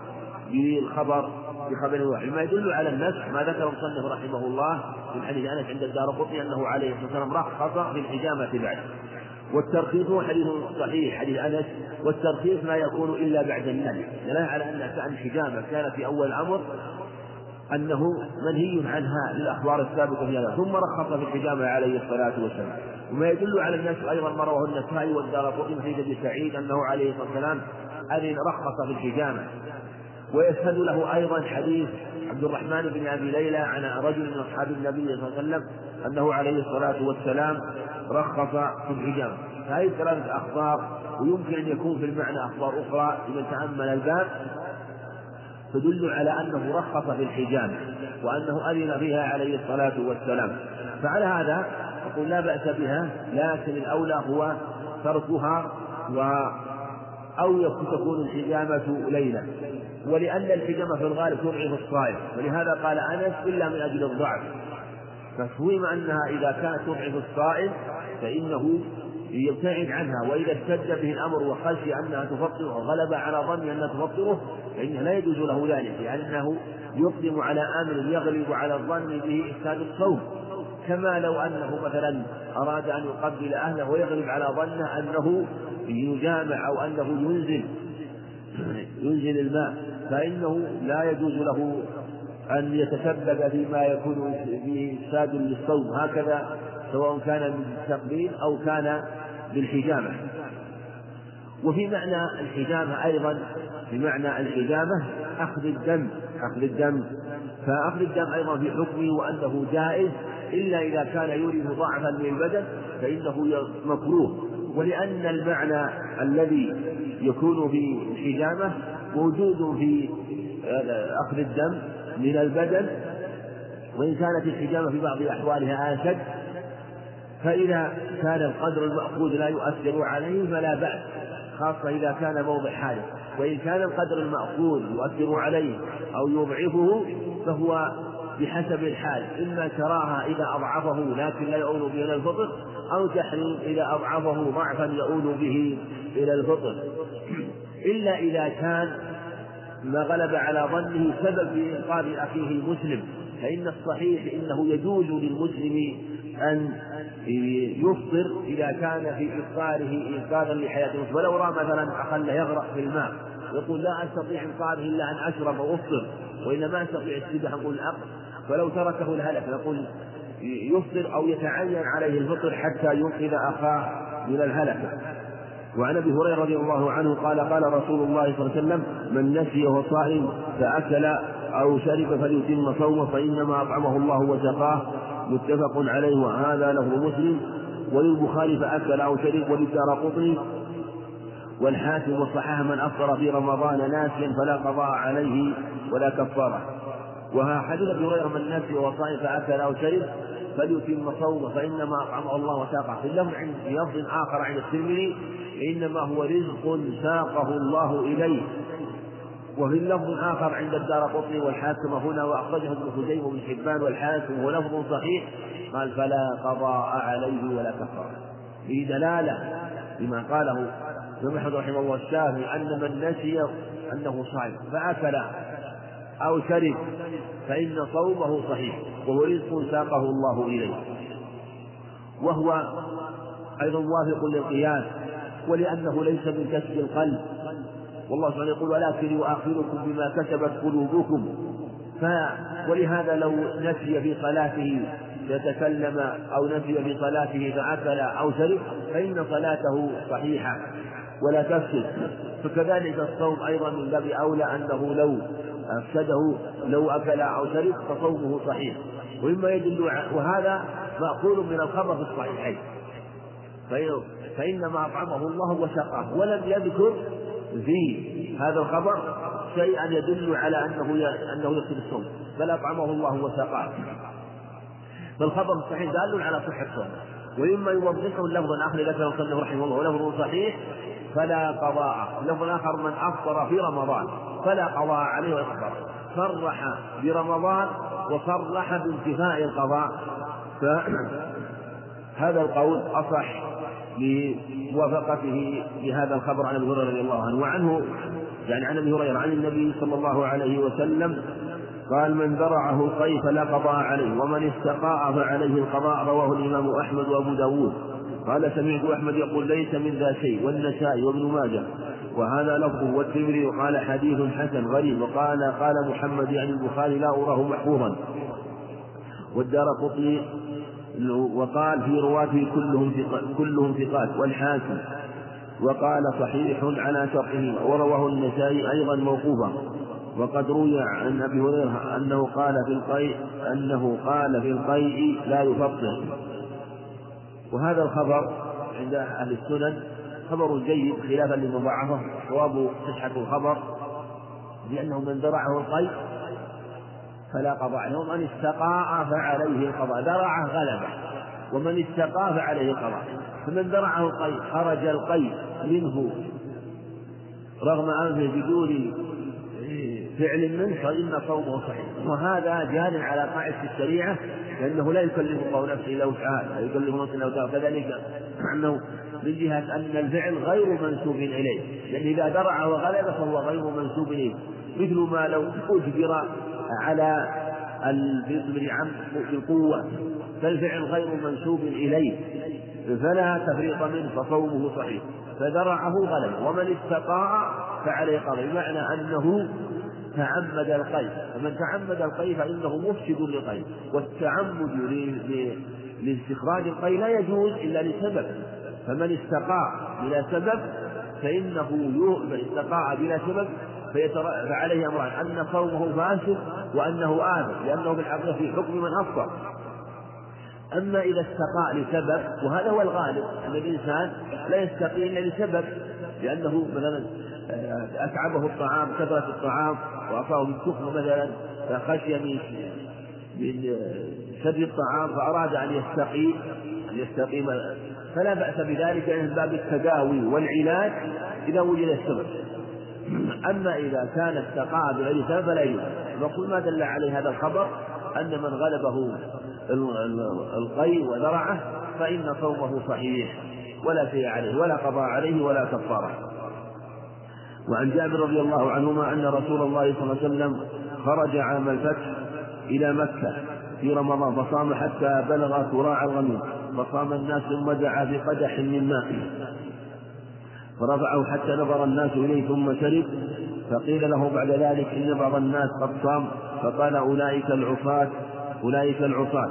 بخبر واحد. ما يدل على النسخ ما ذكر المصنف رحمه الله من حديث أنس عند الدارقطني أنه عليه الصلاة والسلام رخص في الحجامة بعد. والترخيص هو حديث صحيح حديث أنس، والترخيص لا يكون إلا بعد النهي، دلالة على أن الحجامة كان في أول الأمر أنه منهي عنها للأخبار السابقة في هذا، ثم رخص في الحجامة عليه الصلاة والسلام. وما يدل على الناس أيضا ما رواه النسائي والدارقطني في حديث سعيد أنه عليه الصلاة والسلام أذن رخص في الحجامة. ويشهد له أيضا حديث عبد الرحمن بن أبي ليلى عن رجل من أصحاب النبي صلى الله عليه وسلم أنه عليه الصلاة والسلام رخص في الحجامة. فهذه ثلاثة أخبار، ويمكن أن يكون في المعنى أخبار أخرى لمن تأمل الباب تدل على أنه رخص في الحجامة وأنه أذن بها عليه الصلاة والسلام. فعلى هذا أقول لا بأس بها، لكن الأولى هو تركها أو تكون الحجامة ليلة، ولأن الحجامة في الغالب تضعف الصائم، ولهذا قال أنس: إلا من أجل الضعف. ففهم أنها إذا كانت تضعف الصائم فإنه يبتعد عنها، وإذا اشتد به الأمر وخشي أنها تفطره وغلب على ظنه أنها تفطره فإنه لا يجوز له ذلك، لأنه يقدم على أمر يغلب على الظن به إفساد الصوم، كما لو أنه مثلا أراد أن يقبل أهله ويغلب على ظنه أنه يجامع أو أنه ينزل الماء، فإنه لا يجوز له أن يتسبب فيما يكون فيه إفساد للصوم، هكذا سواء كان بالتقبيل أو كان بالحجامة. وفي معنى الحجامة أيضا، بمعنى الحجامة أخذ الدم، فأخذ الدم أيضا في حكمه وأنه جائز، إلا إذا كان يورث ضعفا للبدن فإنه مكروه. ولأن المعنى الذي يكون في الحجامة موجود في أخذ الدم من البدن، وإن كانت الحجامة في بعض أحوالها أشد، فإذا كان القدر المأخوذ لا يؤثر عليه فلا بأس، خاصة إذا كان موضع حاجة. وإن كان القدر المأخوذ يؤثر عليه أو يضعفه فهو بحسب الحال، إما كراهة إذا أضعفه لكن لا يؤول به إلى الفطر، أو تحريم إذا أضعفه ضعفا يؤول به إلى الفطر، إلا إذا كان ما غلب على ظنه سبب في إنقاذ أخيه المسلم، فإن الصحيح إنه يجوز للمسلم أن يفطر إذا كان في إفطاره إنقاذا لحياته، ولو رأى مثلا أخل يغرق في الماء يقول: لا أستطيع إنقاذه إلا أن أشرب وأفطر، وإلا ما أستطيع السباحة، نقول الأقل، فلو تركه الهلك نقول يفطر أو يتعين عليه الفطر حتى ينقذ أخاه من الهلكة. وعن ابي هريره رضي الله عنه قال: قال رسول الله صلى الله عليه وسلم: من نسي وهو صائم فاكل او شرب فليتم صومه فانما اطعمه الله وسقاه، متفق عليه، وهذا له مسلم. وللبخاري: فاكل او شرب، وللدارقطني والحاكم وصححه: من افطر في رمضان ناسيا فلا قضاء عليه ولا كفاره. حديث ابي هريره من نسي وصائم فاكل او شرب فليتم صومه فانما اطعمه الله وساقه. في لفظ اخر عند الترمذي انما هو رزق ساقه الله اليه. وفي اللفظ آخر عند الدارقطني والحاكم هنا وأخرجه ابن خزيمة وابن حبان والحاكم ولفظ صحيح قال فلا قضاء عليه ولا كفارة، في دلالة لما قاله ابن أحمد رحمه الله الشافعي أن من نسي أنه صائم فأكل أو شرب فإن صومه صحيح وهو رزق ساقه الله إليه. وهو أيضا موافق للقياس ولأنه ليس من كسب القلب، والله سبحانه يقول ولكن يؤاخذكم بما كسبت قلوبكم. ولهذا لو نسي في صلاته يتكلم أو نسي في صلاته فأكل أو شرب فإن صلاته صحيحة ولا تفسد. فكذلك الصوم أيضا من باب أولى أنه لو أفسده لو أكل أو شرب فصومه صحيح. ومما يدل وهذا مأخوذ من الخبر في الصحيحين فإنما أطعمه الله وسقاه، ولم يذكر في هذا الخبر شيئا يدل على أنه يقصد الصوم بل أطعمه الله وسقاه. فالخبر الصحيح دال على صحة الصوم. وإما يوضحه اللفظ الآخر ذكره المصنف رحمه الله ولفظ صحيح فلا قضاء. اللفظ الآخر من أفطر في رمضان فلا قضاء عليه ولا كفارة، صرح برمضان وصرح بانتفاء القضاء. فهذا القول أصح لموافقته لهذا الخبر عن ابي هريره رضي الله عنه. وعنه يعني عن ابي هريره عن النبي صلى الله عليه وسلم قال من ذرعه القيء فلا قضاء عليه ومن استقاء فعليه القضاء. رواه الامام احمد وابو داود. قال سمعت احمد يقول ليس من ذا شيء، والنسائي وابن ماجه وهذا لفظه، والترمذي وقال حديث حسن غريب. قال محمد يعني البخاري لا أراه محفوظا. والدارقطني وقال في رواته كلهم ثقات. والحاكم وقال صحيح على شرطه. ورواه النسائي أيضا موقوفا. وقد روي عن أبي هريرة أنه قال في القيء لا يفطر. وهذا الخبر عند أهل السنن خبر جيد خلافا لمضاعفه. صواب صحة الخبر لأنه من ذرعه القيء فلا قضاء عليه ومن استقاء فعليه القضاء. ذرعه غلبه ومن استقاء فعليه القضاء. فمن ذرعه القيء خرج القيء منه رغم أنفه بدون فعل منه فإن صومه صحيح. وهذا جار على قاعدة الشريعة لأنه لا يكلف الله نفسه إلا وسعها، لا يكلف نفسه إلا وسعها. كذلك أنه من جهة أن الفعل غير منسوب إليه، لأن إذا درع وغلب فهو غير منسوب إليه، مثل ما لو أجبر على الفطر عن القوة فالفعل غير منسوب إليه فلا تفريط منه فصومه صحيح. فذرعه غلب ومن استقاء فعليه قضاء، بمعنى أنه تعمد القيء. فمن تعمد القيء فإنه مفسد للقيء، والتعمد لاستخراج القيء لا يجوز إلا لسبب. فمن استقاء بلا سبب فإنه استقاء بلا سبب فعليه أمران: أن صومه فاسد وأنه آثم، لأنه بالحقيقة في حكم من أفطر. أما إذا استقاء لسبب، وهذا هو الغالب أن الإنسان لا يستقي إلا لسبب، لأنه مثلا أتعبه الطعام كثرة الطعام وأعطاه بالسخن مثلا فخشي من شد الطعام فأراد أن يستقي فلا بأس بذلك من باب التداوي والعلاج إذا وجد السبب. أما إذا كان استقاء بغير سبب فلا يجوز. نقول ما دل عليه هذا الخبر أن من غلبه القيء وذرعه فإن صومه صحيح ولا شيء عليه ولا قضاء عليه ولا كفارة. وعن جابر رضي الله عنهما أن رسول الله صلى الله عليه وسلم خرج عام الفتح إلى مكة في رمضان فصام حتى بلغ كراع الغميم، فصام الناس ثم دعا بقدح من ماء فرفعه حتى نظر الناس إليه ثم شرب، فقيل له بعد ذلك إن بعض الناس قد صام، فقال أولئك العصاة.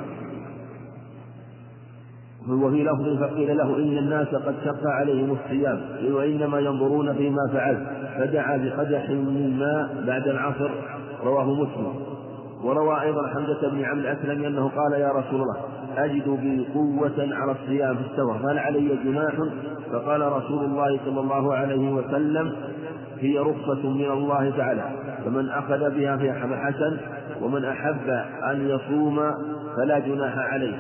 وفي لفظ فقيل له إن الناس قد شق عليهم الصيام وإنما ينظرون فيما فعل، فدعا بقدح من ماء بعد العصر. رواه مسلم. وروى أيضا حمزة بن عمرو الأسلمي أنه قال يا رسول الله أجد بي قوة على الصيام في السفر هل علي جناح؟ فقال رسول الله صلى الله عليه وسلم هي رخصة من الله تعالى، فمن أخذ بها فهي حسن، ومن أحب أن يصوم فلا جناح عليه.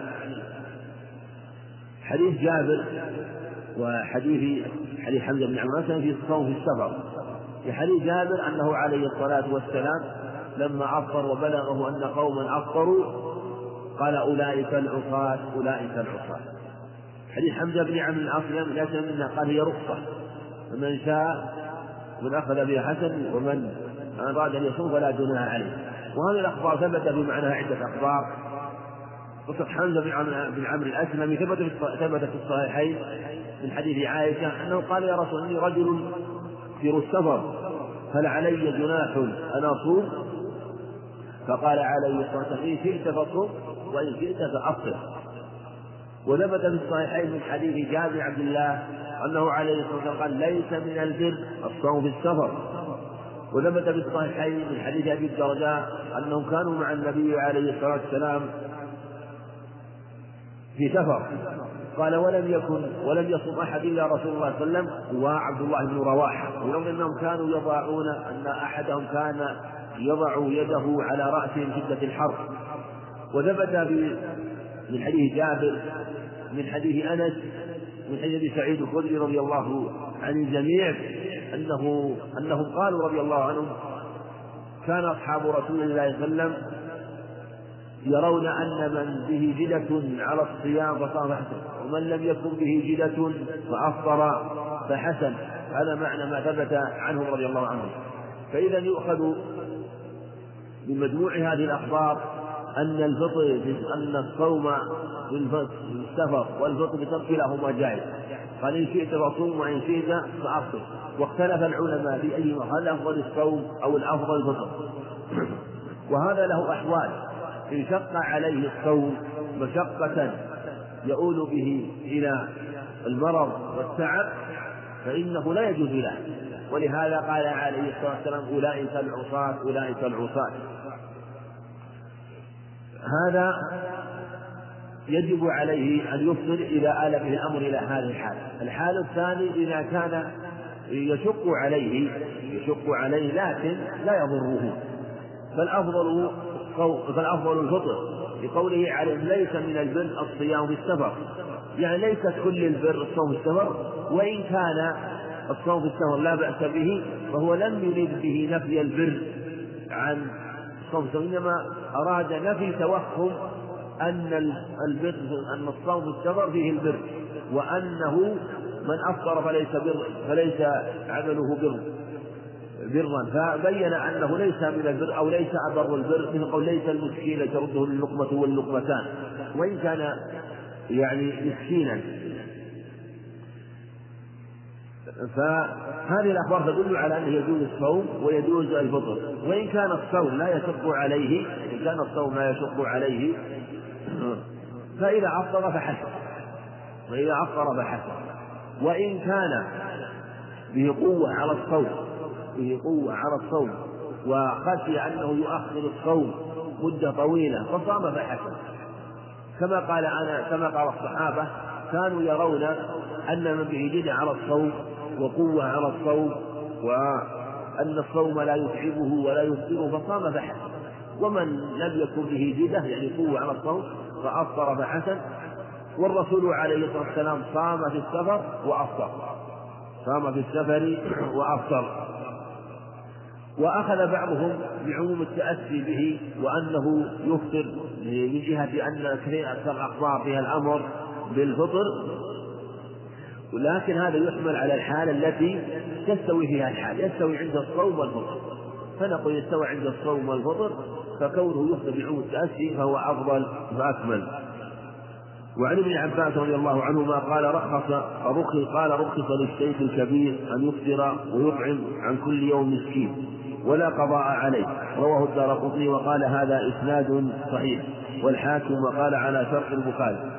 حديث جابر وحديث حمزة بن عمرو في الصوم في السفر. في حديث جابر أنه عليه الصلاة والسلام لما أفطر وبلغه أن قوما أفطروا قال أولئك العصاة أولئك العصاة. حديث حمزة بن عمرو الأصلم ليس منا، قال هي رخصة، فمن شاء من أخذ بها حسن، ومن أراد أن يصوم فلا جناح عليه. وهذه الأخبار ثبت بمعناها عدة أخبار. قصة حمزة بن عمرو الأسلمي ثبت في الصحيحين من حديث عائشة أنه قال يا رسول الله رجل في السفر هل علي جناح أن أصوم؟ فقال عليه الصلاة والسلام إن شئت فصوم وإن شئت فأفطر. وثبت في الصحيحين من حديث جابر بن عبد الله أنه عليه الصلاة والسلام قال ليس من البر الصوم في السفر. وثبت في الصحيحين من حديث أبي الدرداء أنهم كانوا مع النبي عليه الصلاة والسلام في سفر، قال ولم يصم أحد إلا رسول الله صلى الله عليه وسلم وعبد الله بن رواحة، ولو أنهم كانوا يضعون أن أحدهم كان يضع يده على رأسه من شدة الحر. وثبت من حديث جابر من حديث أنس من حديث سعيد الخدري رضي الله عن الجميع أنهم قالوا رضي الله عنهم كان أصحاب رسول الله صلى الله عليه وسلم يرون أن من به جدة على الصيام فصام فحسن، ومن لم يكن به جدة فأفطر فحسن. هذا معنى ما ثبت عنهم رضي الله عنهم. فإذا يؤخذ من مجموع هذه الأخبار أن الصوم في السفر والفطر بترك كلاهما جائز. قال إن شئت فصوم وإن شئت فأفطر. واختلف العلماء في أيهما هل أفضل الصوم أو الأفضل الفطر، وهذا له أحوال. إن شق عليه الصوم مشقة يؤول به إلى المرض والتعب فإنه لا يجوز له، ولهذا قال عليه الصلاة والسلام أولئك العصاة أولئك العصاة. هذا يجب عليه أن يفطر إذا آل به الأمر إلى هذه الحال. الحال الثاني إذا كان يشق عليه لكن لا يضره فالأفضل الفطر، لقوله عليه ليس من البر الصيام في السفر، يعني ليست كل البر الصوم في السفر، وإن كان الصوم في السفر لا بأس به فهو لم يريد به نفي البر عن الصوم في السفر، إنما أراد نفي توهم أن الصوم في السفر فيه البر، وأنه من أفطر فليس عمله برا، فبين أنه ليس من البر أو ليس أبر البر، مثل قول ليس المسكين ترده اللقمة واللقمتان، وإن كان يعني مسكينا. فهذه الأخبار تدل على أنه يجوز الصوم ويجوز الفطر، وإن كان الصوم لا يشق عليه فإذا أفطر فحسن، وإن كان به قوة على الصوم وخشي أنه يؤخر الصوم مدة طويلة فصام فحسن، كما قال الصحابة كانوا يرون أن من به جدة على الصوم وقوة على الصوم وأن الصوم لا يتعبه ولا يفطره فصام فحسن، ومن لم يكن به جدة يعني قوة على الصوم فأفطر فحسن. والرسول عليه الصلاة والسلام صام في السفر وأفطر. وأخذ بعضهم بعموم التأسي به وأنه يفطر من جهة أن كثير أكثر الأخبار فيها الأمر بالفطر، ولكن هذا يحمل على الحالة التي تستوي فيها الحال، يستوي عند الصوم والفطر، فنقول يستوي عند الصوم والفطر، فكونه يفطر بعموم التأسي فهو أفضل وأكمل. وعن ابن عباس رضي الله عنهما قال رخص للشيخ الكبير أن يفطر ويطعم عن كل يوم مسكين ولا قضاء عليه، رواه الدارقطني وقال هذا إسناد صحيح، والحاكم وقال على شرط البخاري.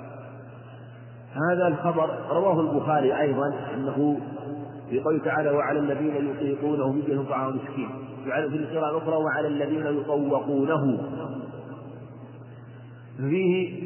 هذا الخبر رواه البخاري أيضا أنه في قوله تعالى وعلى الذين يطيقونه فدية طعام مسكين، في القراءة الأخرى وعلى الذين يطوقونه، فيه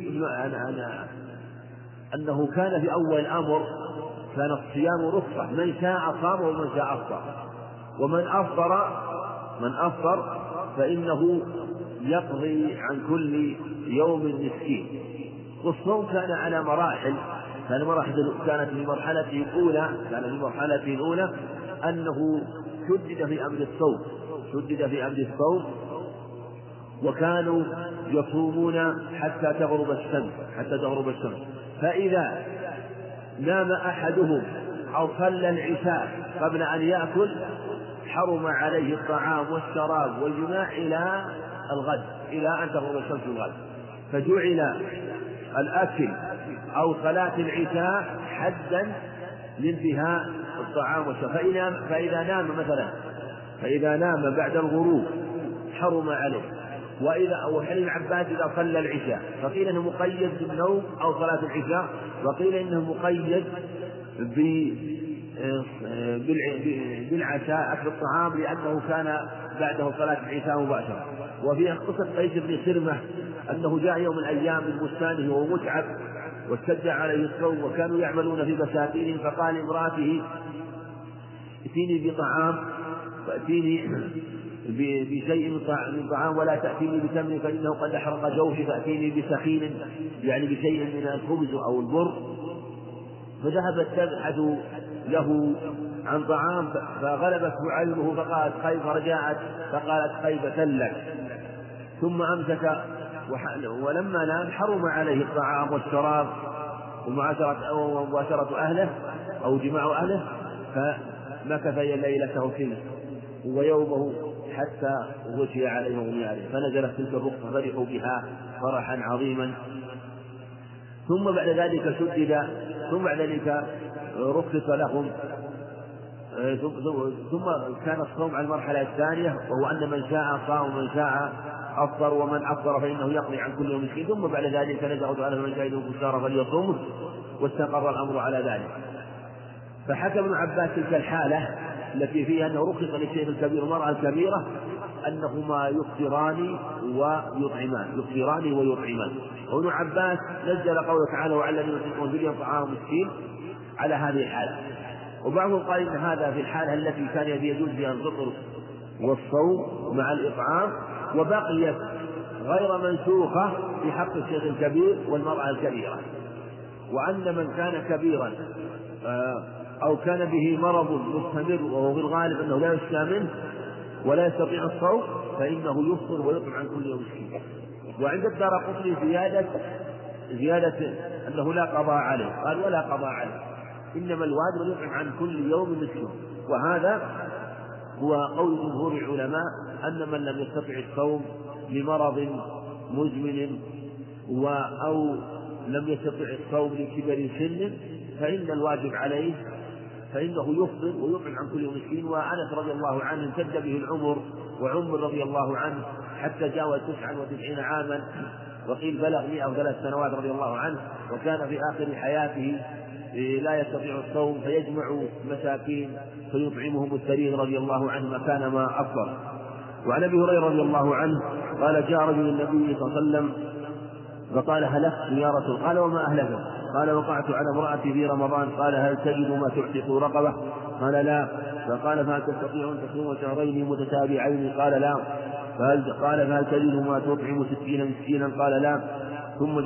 أنه كان في أول الأمر كان الصيام رخصة، من شاء صام ومن شاء أفطر، من أفطر فإنه يقضي عن كل يوم مسكين. والصوم كان على مراحل، كانت في مرحلته الأولى أنه شدد في أمر الصوم، وكانوا يصومون حتى تغرب الشمس، فإذا نام أحدهم أو صلى العشاء قبل أن يأكل حرم عليه الطعام والشراب والجماع إلى أن تغرب الشمس الغد، فجعل الأكل أو صلاة العشاء حدا لانتهاء الطعام والشراب. فإذا نام بعد الغروب حرم عليه. وحديث عباس إذا صلى العشاء، فقيل إنه مقيد بالنوم أو صلاة العشاء، وقيل إنه مقيد بالعشاء أكل الطعام لأنه كان بعده صلاة العشاء مباشرة. وفي قصة قيس بن خرمة أنه جاء يوم من الأيام من بستانه وهو متعب واشتد عليه الصوم، وكانوا يعملون في بساتين، فقال امرأته ائتيني بطعام، فأتيني بشيء من طعام ولا تأتيني بتمر فإنه قد أحرق جوفي، فأتيني بسخين يعني بشيء من الخبز أو البر. فذهبت تبحث له عن طعام فغلبته علمه فقالت خيب، فرجعت فقالت خيبة لك، ثم أمسك ولما نام حرم عليه الطعام والشراب ومباشرة أهله أو جماع أهله، فمكث ليلته فيه ويومه حتى غشي عليه وغمي عليه، فنزلت تلك الرخصة فرحوا بها فرحا عظيما. ثم بعد ذلك رخص لهم، ثم كان الصوم على المرحلة الثانية، وهو أن من شاء صام ومن شاء أفطر، ومن أفطر فإنه يقضي عن كل يوم مسكين. ثم بعد ذلك نزل تعالى فمن شهد الكفار فليصومه، واستقر الأمر على ذلك. فحكى ابن عباس تلك الحالة التي فيها أنه رخص للشيخ الكبير والمرأة الكبيرة أنهما يفطران ويطعمان. وابن عباس نزل قوله تعالى وعلى الذين يطيقون فدية طعام مسكين على هذه الحالة. وبعضهم قال إن هذا في الحالة التي كان يجوز فيها الفطر والصوم مع الإطعام، وبقيت غير منسوخة في حق الشيخ الكبير والمرأة الكبيرة. وأن من كان كبيرا أو كان به مرض مستمر وهو في الغالب أنه لا يشفى منه ولا يستطيع الصوم فإنه يفطر ويطعم عن كل يوم مسكين. وعند الدارقطني زيادة أنه لا قضاء عليه، قال ولا قضاء عليه، إنما الواجب أن يطعم عن كل يوم مسكين. وهذا هو قول جمهور العلماء أن من لم يستطع الصوم لمرض مزمن أو لم يستطع الصوم لكبر سن فإن الواجب عليه فإنه يفطر ويطعم عن كل يوم مسكين. وأنس رضي الله عنه امتد به العمر وعمر رضي الله عنه حتى جاوز 99 عاما، وقيل بلغ 103 سنوات رضي الله عنه، وكان في آخر حياته لا يستطيع الصوم فيجمع مساكين فيطعمهم السرير رضي الله عنه مكان ما أفطر. وعن أبي هريرة رضي الله عنه قال جاء رجل النبي صلى الله عليه وسلم فقال هلكت يا رسول، قال وما أهلكت؟ قال وقعت على امرأتي في رمضان، قال هل تجد ما تعتق رقبة؟ قال لا. فقال فهل تستطيع أن تصوم شهرين متتابعين؟ قال لا. قال فهل تجد ما تطعم 60 مسكينا؟ قال لا. ثم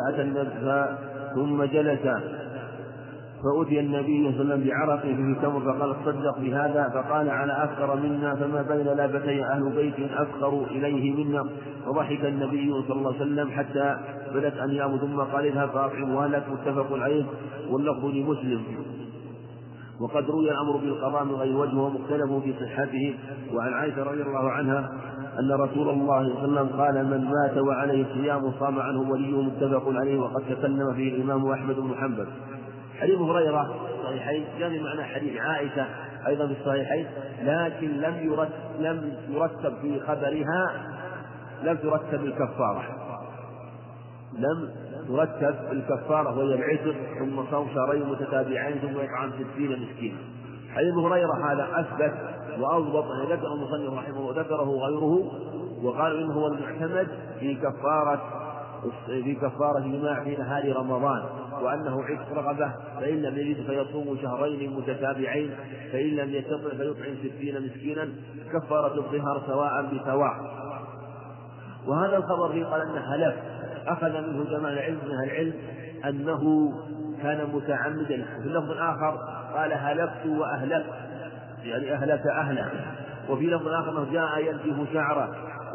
جلس فأتي النبي صلى الله عليه وسلم بعرق فيه تمر فقال تصدق بهذا، فقال على أفقر منا، فما بين لابتي أهل بيت أفقر إليه منا. وضحك النبي صلى الله عليه وسلم حتى بدت أنيابه ثم قال اذهب فأطعم ولك، متفق عليه واللفظ لمسلم. وقد روي الأمر بالقضاء من غير وجه ومختلف في صحته. وعن عائشة رضي الله عنها أن رسول الله صلى الله عليه وسلم قال من مات وعليه صيام صام عنه وليه، متفق عليه. وقد تكلم فيه الإمام أحمد بن حنبل. حديث هريرة في الصحيحين جاء معنى حديث عائشة أيضا في الصحيحين، لكن لم يرتب في خبرها الكفارة وهي العتق ثم صوم شهرين متتابعين ثم إطعام 60 مسكينا. حديث هريرة هذا أثبت وأضبط أن ذكر المصنف رحمه وذكره غيره، وقالوا إنه هو المعتمد في كفارة في كفارة الجماع في نهار رمضان، وأنه عتق رقبة، فإن لم يجد فيصوم شهرين متتابعين، فإن لم يستطع فيطعم 60 مسكينا، كفارة الظهر سواء بسواء. وهذا الخبر فيه قال أنه هلك، أخذ منه جماعة العلم من العلم أنه كان متعمدا. وفي لفظ آخر قال هلكت وأهلكت، يعني أهلك أهله. وفي لفظ آخر أنه جاء ينتف شعره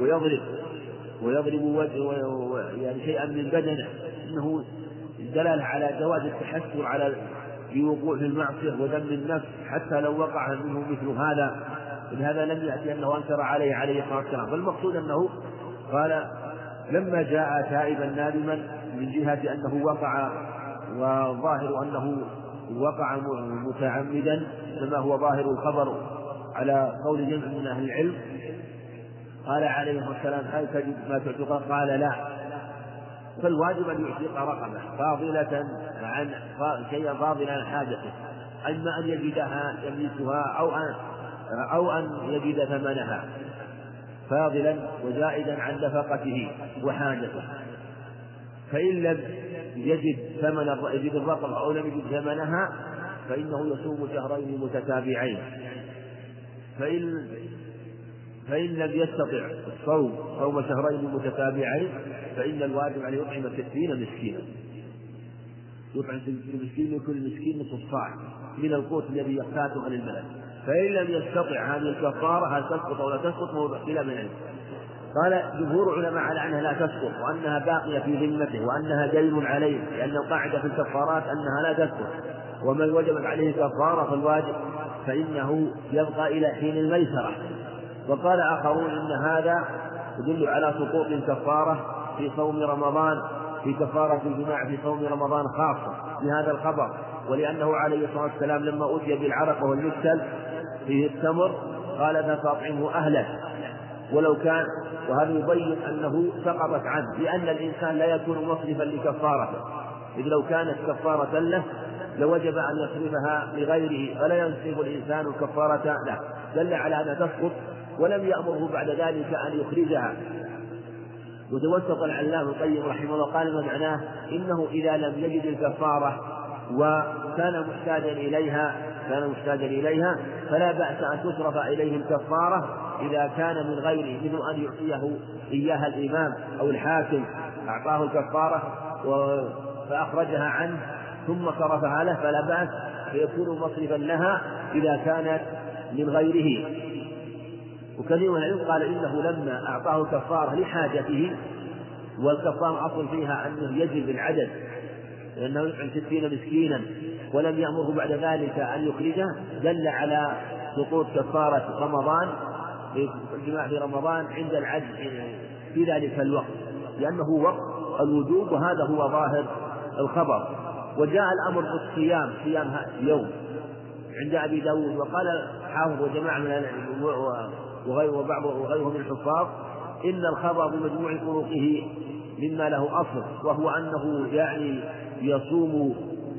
ويضرب وجهه يعني شيئا من بدنه، إنه دلالة على جواز التحسر على الوقوع في المعصية ودم النفس حتى لو وقع منه مثل هذا. لهذا لم يأتي أنه أنكر عليه الصلاة والسلام، فالمقصود أنه قال لما جاء تائبا نادما من جهة أنه وقع، وظاهر أنه وقع متعمدا كما هو ظاهر الخبر على قول جمع من أهل العلم، قال عليه الصلاة والسلام هل تجد ما تعتق؟ قال لا. فالواجب أن يعتق رقبة فاضلة عن شيئا فاضلا عن حاجته، أما أن يجدها يملكها أو أن يجد ثمنها فاضلا وزائدا عن نفقته وحاجته. فإن لم يجد الرقبة أو لم يجد ثمنها فإنه يصوم شهرين متتابعين. فإن لم يستطع صوم شهرين متتابعين فإن الواجب عليه يطعم 60 مسكينا، يطعم 60 مسكين، لكل مسكين نصف صاع من القوت الذي يقتاته عن البلد. فإن لم يستطع هذه الكفارة هل تسقط أو لا تسقط؟ موضع خلاف من العلم. قال جمهور العلماء على أنها لا تسقط، وأنها باقية في ذمته، وأنها دين عليه، لأن القاعدة في الكفارات أنها لا تسقط، ومن وجبت عليه كفارة فالواجب فإنه يبقى إلى حين الميسرة. وقال آخرون إن هذا يدل على سقوط الكفارة في صوم رمضان، في كفارة الجماع في صوم رمضان خاصة بهذا الخبر، ولأنه عليه الصلاة والسلام لما أتي بالعرق والمكسل فيه التمر قال فأطعمه أهله ولو كان، وهذا يبين أنه سقطت عنه، لأن الإنسان لا يكون مصرفا لكفارته، إذ لو كانت كفارة له لوجب أن يصرفها لغيره، فلا ينصرف الإنسان الكفارة له، دل على أنها تسقط، ولم يأمره بعد ذلك أن يخرجها. وتوسط العلامة القيم رحمه الله قال ما معناه إنه إذا لم يجد الكفارة وكان محتاجا إليها فلا بأس أن تصرف إليه الكفارة إذا كان من غيره، مثل أن يعطيه إياها الإمام أو الحاكم أعطاه الكفارة فأخرجها عنه ثم صرفها له فلا بأس، فيكون مصرفا لها إذا كانت من غيره. وكثير من العلم قال إنه لما أعطاه كفارة لحاجته، والكفارة أصل فيها أنه يجب العدد لأنه يطعم 60 مسكينا ولم يأمره بعد ذلك أن يخرجه، دل على سقوط كفارة رمضان الجماع في رمضان عند العجز في ذلك الوقت، لأنه وقت الوجوب، وهذا هو ظاهر الخبر. وجاء الأمر بالصيام، صيام يوم عند أبي داود، وقال حافظ وجماعة من وغيره من الحفاظ إن الخبر بمجموع طرقه مما له أصل، وهو أنه يعني يصوم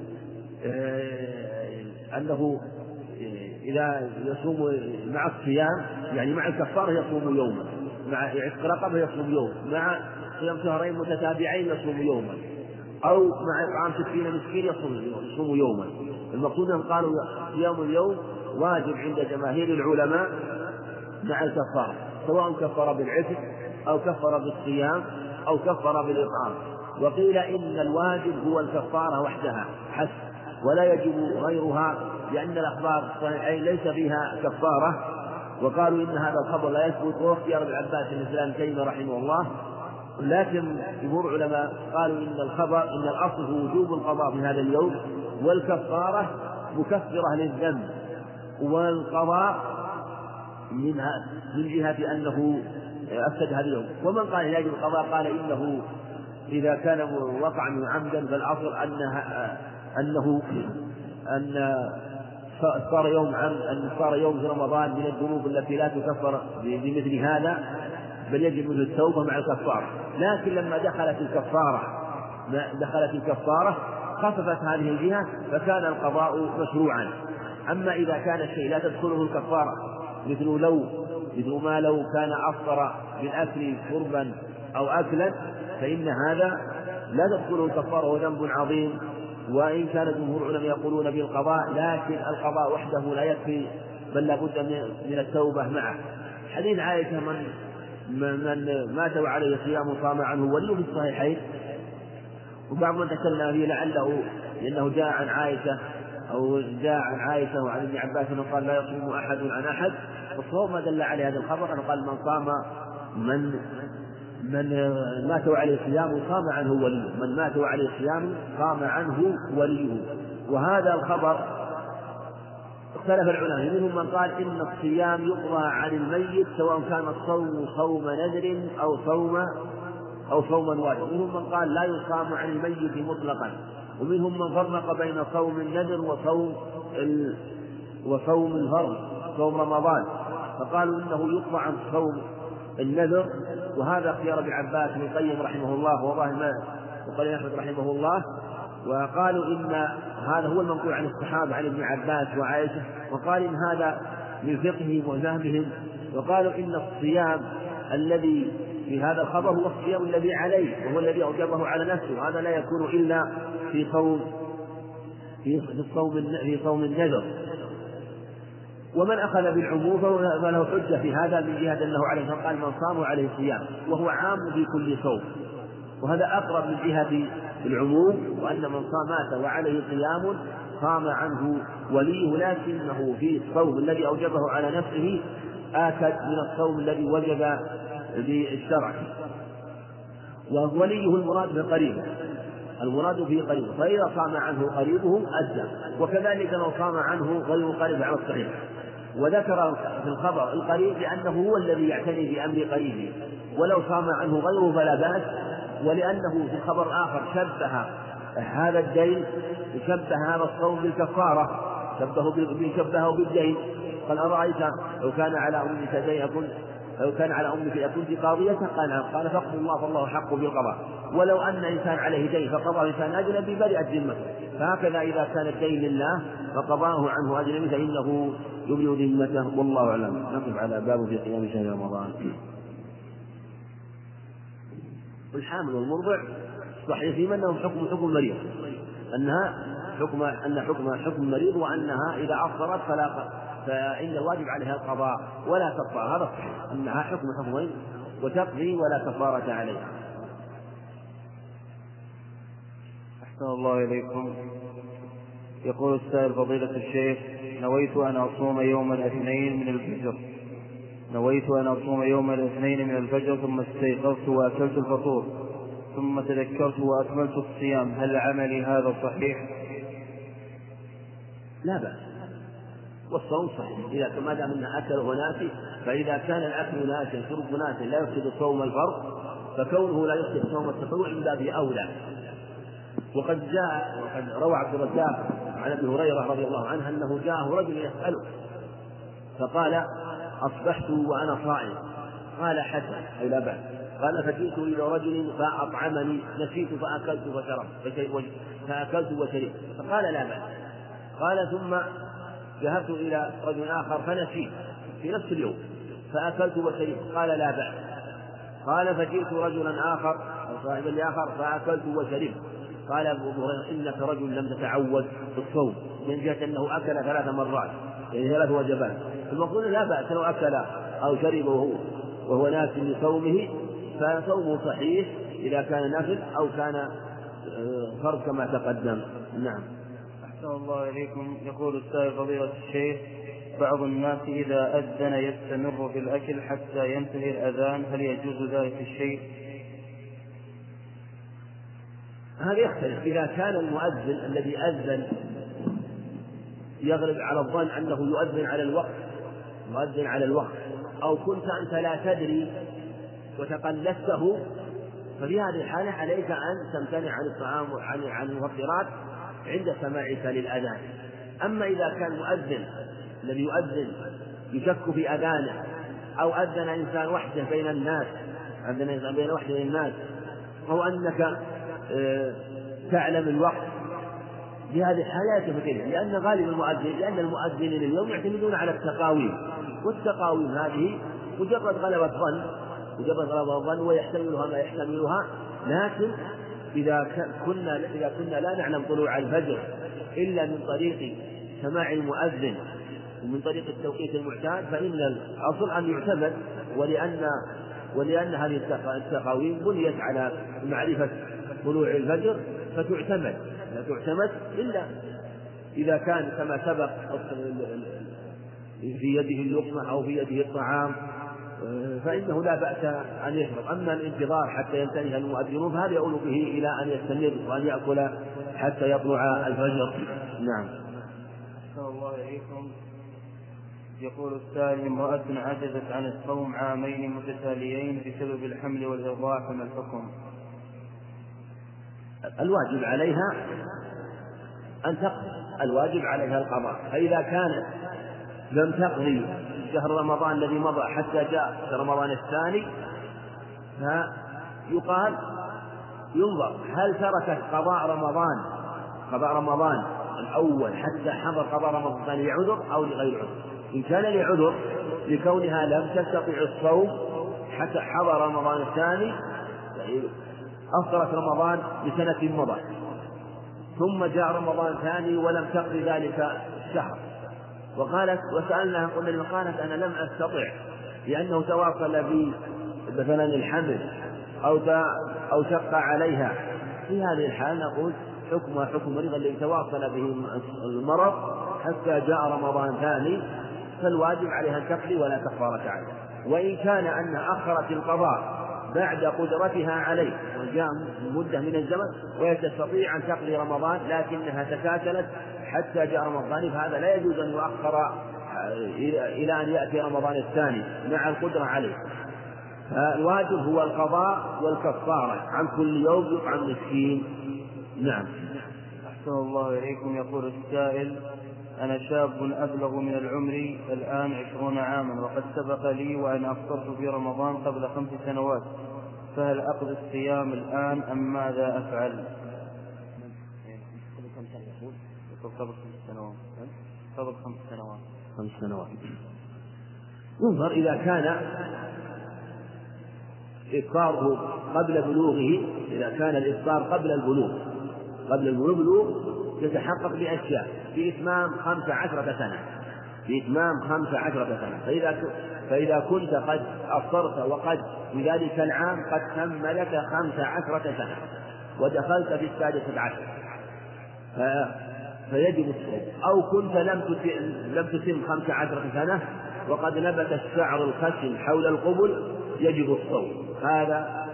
أنه إذا يصوم مع الصيام يعني مع الكفارة يصوم يوما، مع عتق رقبة يصوم يوم، مع صيام شهرين متتابعين يصوم يوما، أو مع إطعام 60 مسكين يصوم يوما. المقصود أن قالوا صيام اليوم واجب عند جماهير العلماء مع الكفارة، سواء كفر بالعتق أو كفر بالصيام أو كفر بالإطعام. وقيل إن الواجب هو الكفارة وحدها حسب، ولا يجب غيرها، لأن الأخبار الصحيحين ليس فيها كفارة. وقالوا إن هذا الخبر لا يثبت، واختيار ابن عباس بن الإسلام تيمية رحمه الله، لكن جمهور العلماء قالوا إن الأصل هو وجوب القضاء في هذا اليوم، والكفارة مكفرة للذنب، والقضاء من جهة أنه أفسد هذا اليوم. ومن قال لا يجب القضاء قال إنه إذا كان وقع من عمدا فالأصل أن صار يوم في رمضان من الذنوب التي لا تكفر بمثل هذا، بل يجب منه التوبة مع الكفارة. لكن لما دخلت الكفارة خففت هذه الجهة فكان القضاء مشروعا. أما إذا كان الشيء لا تدخله الكفارة مثل ما لو كان أفطر بالأكل شربا أو أكلا فإن هذا لا تدخله الكفارة وهو ذنب عظيم. وإن كان جمهور العلماء يقولون بالقضاء، لكن القضاء وحده لا يكفي، بل لابد من التوبة معه. حديث عائشة من مات وعليه صيام صام عنه ولي في الصحيحين، وبعض من تكلم فيه لأنه جاء عن عائشة وعن ابن عباس أنه قال لا يصوم أحد عن أحد، والصوم ما دل عليه هذا الخبر أنه قال من مات وعليه صيام صام عنه وليه، من مات وعليه صيام صام عنه وليه. وهذا الخبر اختلف العلماء، منهم من قال إن الصيام يقضى عن الميت سواء كان الصوم صوم نذر أو صوما واجب، ومنهم من قال لا يصام عن الميت مطلقا، ومنهم من فرق بين صوم النذر وصوم الفرض صوم رمضان، فقالوا إنه يقضى عن صوم النذر، وهذا اختيار ابن عباس بن القيم رحمه الله وقال أحمد رحمه الله، وقالوا إن هذا هو المنقول عن الصحابة عن ابن عباس وعائشة، وقال إن هذا من فقههم وفهمهم، وقالوا إن الصيام الذي في هذا الخبر هو الصيام الذي عليه وهو الذي أوجبه على نفسه، وهذا لا يكون إلا في صوم النذر. ومن أخذ بالعموم فله حجة في هذا من جهة أنه عليه قال من صام عليه صيام، وهو عام في كل صوم، وهذا أقرب من جهة العموم، وأن من مات وعليه صيام صام عنه وليه، لكنه في الصوم الذي أوجبه على نفسه آكد من الصوم الذي وجب بالشرع. ووليه المراد بقريبه، المراد به قريبه، فإذا صام عنه قريبه أجزى، وكذلك لو صام عنه غير قريب على الصحيح. وذكر في الخبر القريب لأنه هو الذي يعتني بأمر قريبه، ولو صام عنه غيره فلا بأس، ولأنه في خبر آخر شبه هذا الدين وشبه هذا الصوم بالكفارة، شبهه بالدين، قال أرأيت لو كان على أمك أكنت قاضية؟ قال فاقض الله فالله حق بالقضاء. ولو أن إنسان عليه دين فقضى إنسان أجنبي برئت ذمته، فهكذا إذا كان الدين لله فقضاه عنه أجنبي فإنه يبرئ ذمته. والله أعلم. نقف على باب في قيام شهر رمضان. الحامل والمرضع صحيح فيما أنهم حكم المريض، حكم المريض، وأنها إذا أفطرت فإن الواجب عليها القضاء ولا كفارة، هذا صحيح أنها حكمين وتقضي ولا كفارة عليها. أحسن الله إليكم. يقول السائل فضيلة الشيخ: نويت أن أصوم يوم الاثنين من الفجر ثم استيقظت وأكلت الفطور ثم تذكرت وأكملت الصيام، هل عملي هذا صحيح؟ لا بأس، والصوم صحيح إذا ما دام أنه أكل وناسي، فإذا كان الأكل ناسي الشرب ناسي لا يفسد صوم الفرض، فكونه لا يفسد صوم التطوع من باب أولى. وقد روى عبد الرزاق عن ابي هريره رضي الله عنه انه جاءه رجل يسأله فقال: أصبحت وأنا صائم. قال: حسن، أي لا بأس. قال: فجئت إلى رجل فأطعمني، نسيت فأكلت وشربت. فقال: لا بأس. قال: ثم ذهبت إلى رجل آخر فنسيت في نفس اليوم فأكلت وشربت. قال: لا بأس. قال: فجئت رجلا آخر أو صاحبا لآخر فأكلت وشربت. قال أبو هريرة: إنك رجل لم تتعود بالصوم، من جهة أنه أكل 3 مرات، يعني 3 وجبات. المقول لا بأس لو أكل أو شرب وهو ناس لصومه، فصومه صحيح إذا كان نفل أو كان فرض كما تقدم. نعم. أحسن الله إليكم. يقول السائل فضيلة الشيخ: بعض الناس إذا أذن يستمر في الأكل حتى ينتهي الأذان، هل يجوز ذلك الشيء؟ هذا يختلف. إذا كان المؤذن الذي أذن يغلب على الظن أنه يؤذن على الوقت، أو كنت أنت لا تدري وتقلدته، ففي هذه الحالة عليك أن تمتنع عن الطعام عن المفطرات عند سماعك للأذان. أما إذا كان المؤذن الذي يؤذن يشك في أذانه، أو أذن إنسان وحده بين الناس، أو أنك تعلم الوقت، في هذه الحالات تفكير، لأن غالب المؤذنين اليوم يعتمدون على التقاويم، والتقاويم هذه مجرد غلبة ظن ويحتملها ما يحتملها، لكن إذا كنا لا نعلم طلوع الفجر إلا من طريق سماع المؤذن ومن طريق التوقيت المعتاد فإن الأصل أن يعتمد، ولأن هذه التقاويم بنيت على معرفة طلوع الفجر فتعتمد، لا تعتمد إلا إذا كان كما سبق في يده اللقمة أو في يده الطعام فإنه لا بأس أن يشرب. أما الانتظار حتى ينتهي المؤذنون فهذا يؤول به إلى أن يستمر وأن يأكل حتى يطلع الفجر. نعم. أحسن الله إليكم. يقول السائل: امرأة عجزت عن الصوم عامين متتاليين بسبب الحمل والإرضاع، فما الحكم؟ الواجب عليها أن تقضي، الواجب عليها القضاء. فإذا كانت لم تقضي شهر رمضان الذي مضى حتى جاء رمضان الثاني فيقال ينظر هل تركت قضاء رمضان الأول حتى حضر قضاء رمضان الثاني لعذر أو لغير عذر. إن كان لعذر لكونها لم تستطع الصوم حتى حضر رمضان الثاني أفطرت رمضان لسنة مضت ثم جاء رمضان ثاني ولم تقضي ذلك الشهر وقالت وسألناها قالت أنا لم أستطع لأنه تواصل بي مثلا الحمل أو شق عليها. في هذه الحال نقول حكمها حكم مريض الذي تواصل به المرض حتى جاء رمضان ثاني فالواجب عليها أن تقضي ولا كفارة عليها. وإن كان أنها أخرت القضاء بعد قدرتها عليه وجاء مدة من الزمن وهي تستطيع أن تقضي رمضان لكنها تكاسلت حتى جاء رمضان فهذا لا يجوز أن يؤخر إلى أن يأتي رمضان الثاني مع القدرة عليه. الواجب هو القضاء والكفارة عن كل يوم يطعم مسكين. نعم. أحسن الله إليكم. يقول السائل: أنا شاب أبلغ من العمر الآن 20 عاما وقد سبق لي وأن أفطرت في رمضان قبل 5 سنوات، فهل أقضي الصيام الآن أم ماذا أفعل؟ قبل 5 سنوات. ينظر إذا كان إفطاره قبل بلوغه، إذا كان الإفطار قبل البلوغ يتحقق بأشياء بإتمام 15 سنة فإذا كنت قد أفطرت وقد في ذلك العام قد تم لك 15 سنة ودخلت في 16 فيجب الصوم، أو كنت لم تتم 15 سنة وقد نبت الشعر الخشن حول القبل يجب الصوم. هذا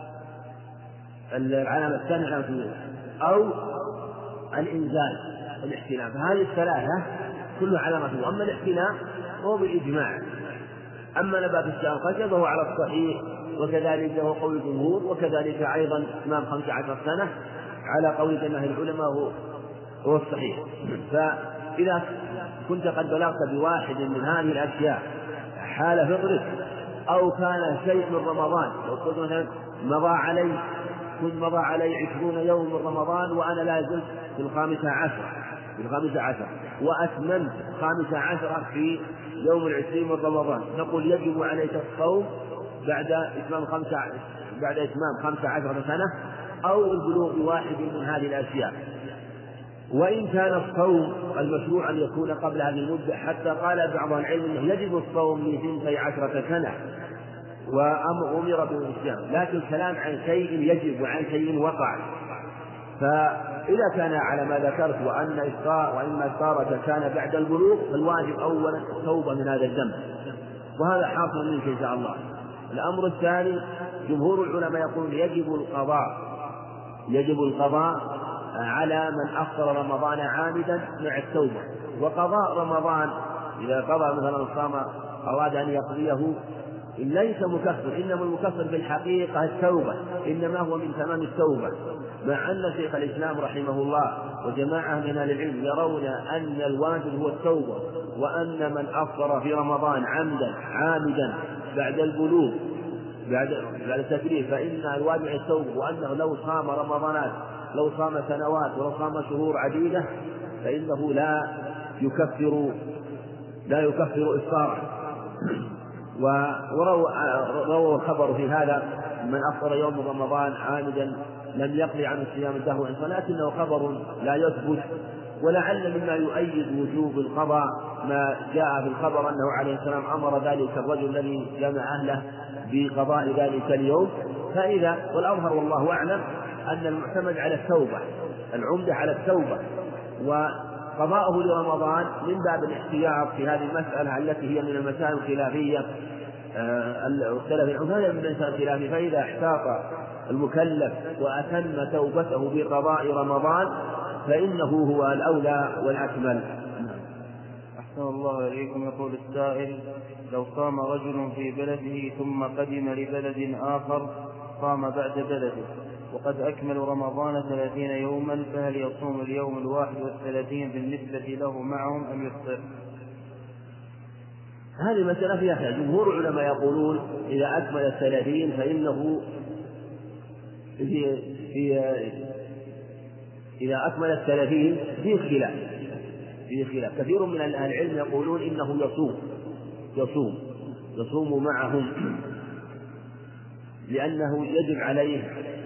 العلامة الثانية. أو الإنزال الاحتلام، فهذه الثلاثة كلها علامة. أما الاحتلام هو بالإجماع، أما نبات الشعر الخشن فهو على الصحيح وكذلك هو قول الجمهور وكذلك أيضا إتمام 15 سنة على قول جماهير العلماء هو الصحيح. فإذا كنت قد بلغت بواحد من هذه الأشياء حال فطرك أو كان شيء من رمضان، لو قلت مثلا مضى علي 20 يوم من رمضان وأنا لا زلت في 15 وأتممت 15 في يوم 20 من رمضان، نقول يجب عليك الصوم بعد إتمام 15 سنة أو البلوغ بواحد من هذه الأشياء. وإن كان الصوم المشروع أن يكون قبل هذه المدة، حتى قال بعض العلم أنه يجب الصوم ل12 سنة وأمر بالصيام، لكن كلام عن شيء يجب وعن شيء وقع. فإذا كان على ما ذكرت وإن إفطارك كان بعد البلوغ فالواجب أولا التوبة من هذا الذنب، وهذا حاصل منك إن شاء الله. الأمر الثاني جمهور العلماء يقول يجب القضاء على من أفطر رمضان عامدا مع التوبة. وقضاء رمضان إذا قضى مثلا صام أراد أن يقضيه ليس مكفر، إنما المكفر في الحقيقة التوبة، إنما هو من تمام التوبة، مع أن شيخ الإسلام رحمه الله وجماعة من أهل العلم يرون أن الواجب هو التوبة، وأن من أفطر في رمضان عامدا بعد البلوغ بعد التكليف فإن الواجب التوبة، وأنه لو صام سنوات ولو صام شهور عديدة فإنه لا يكفر إفطاره. ورووا الخبر في هذا من أفطر يوم رمضان عامدا لم يقضي عن الصيام الدهر، ولكنه خبر لا يثبت. ولعل مما يؤيد وجوب القضاء ما جاء في الخبر أنه عليه السلام أمر ذلك الرجل الذي جمع أهله بقضاء ذلك اليوم. والأظهر والله أعلم أن المعتمد على التوبة، العمدة على التوبة، وقضاءه لرمضان من باب الاحتياط في هذه المسألة التي هي من المسائل الخلافية هذا من المسائل الخلافية. فإذا احتاط المكلف وأتم توبته بقضاء رمضان فإنه هو الأولى والأكمل. أحسن الله إليكم. يقول السائل: لو صام رجل في بلده ثم قدم لبلد آخر صام بعد بلده وقد أكمل رمضان 30 يوما، فهل يصوم اليوم 31 بالنسبة له معهم أم يفطر؟ هذه مسألة فيها خلاف. جمهور العلماء يقولون إذا أكمل 30 فإنه إذا أكمل 30 فيه خلاف. كثير من أهل العلم يقولون إنه يصوم معهم لأنه يجب عليه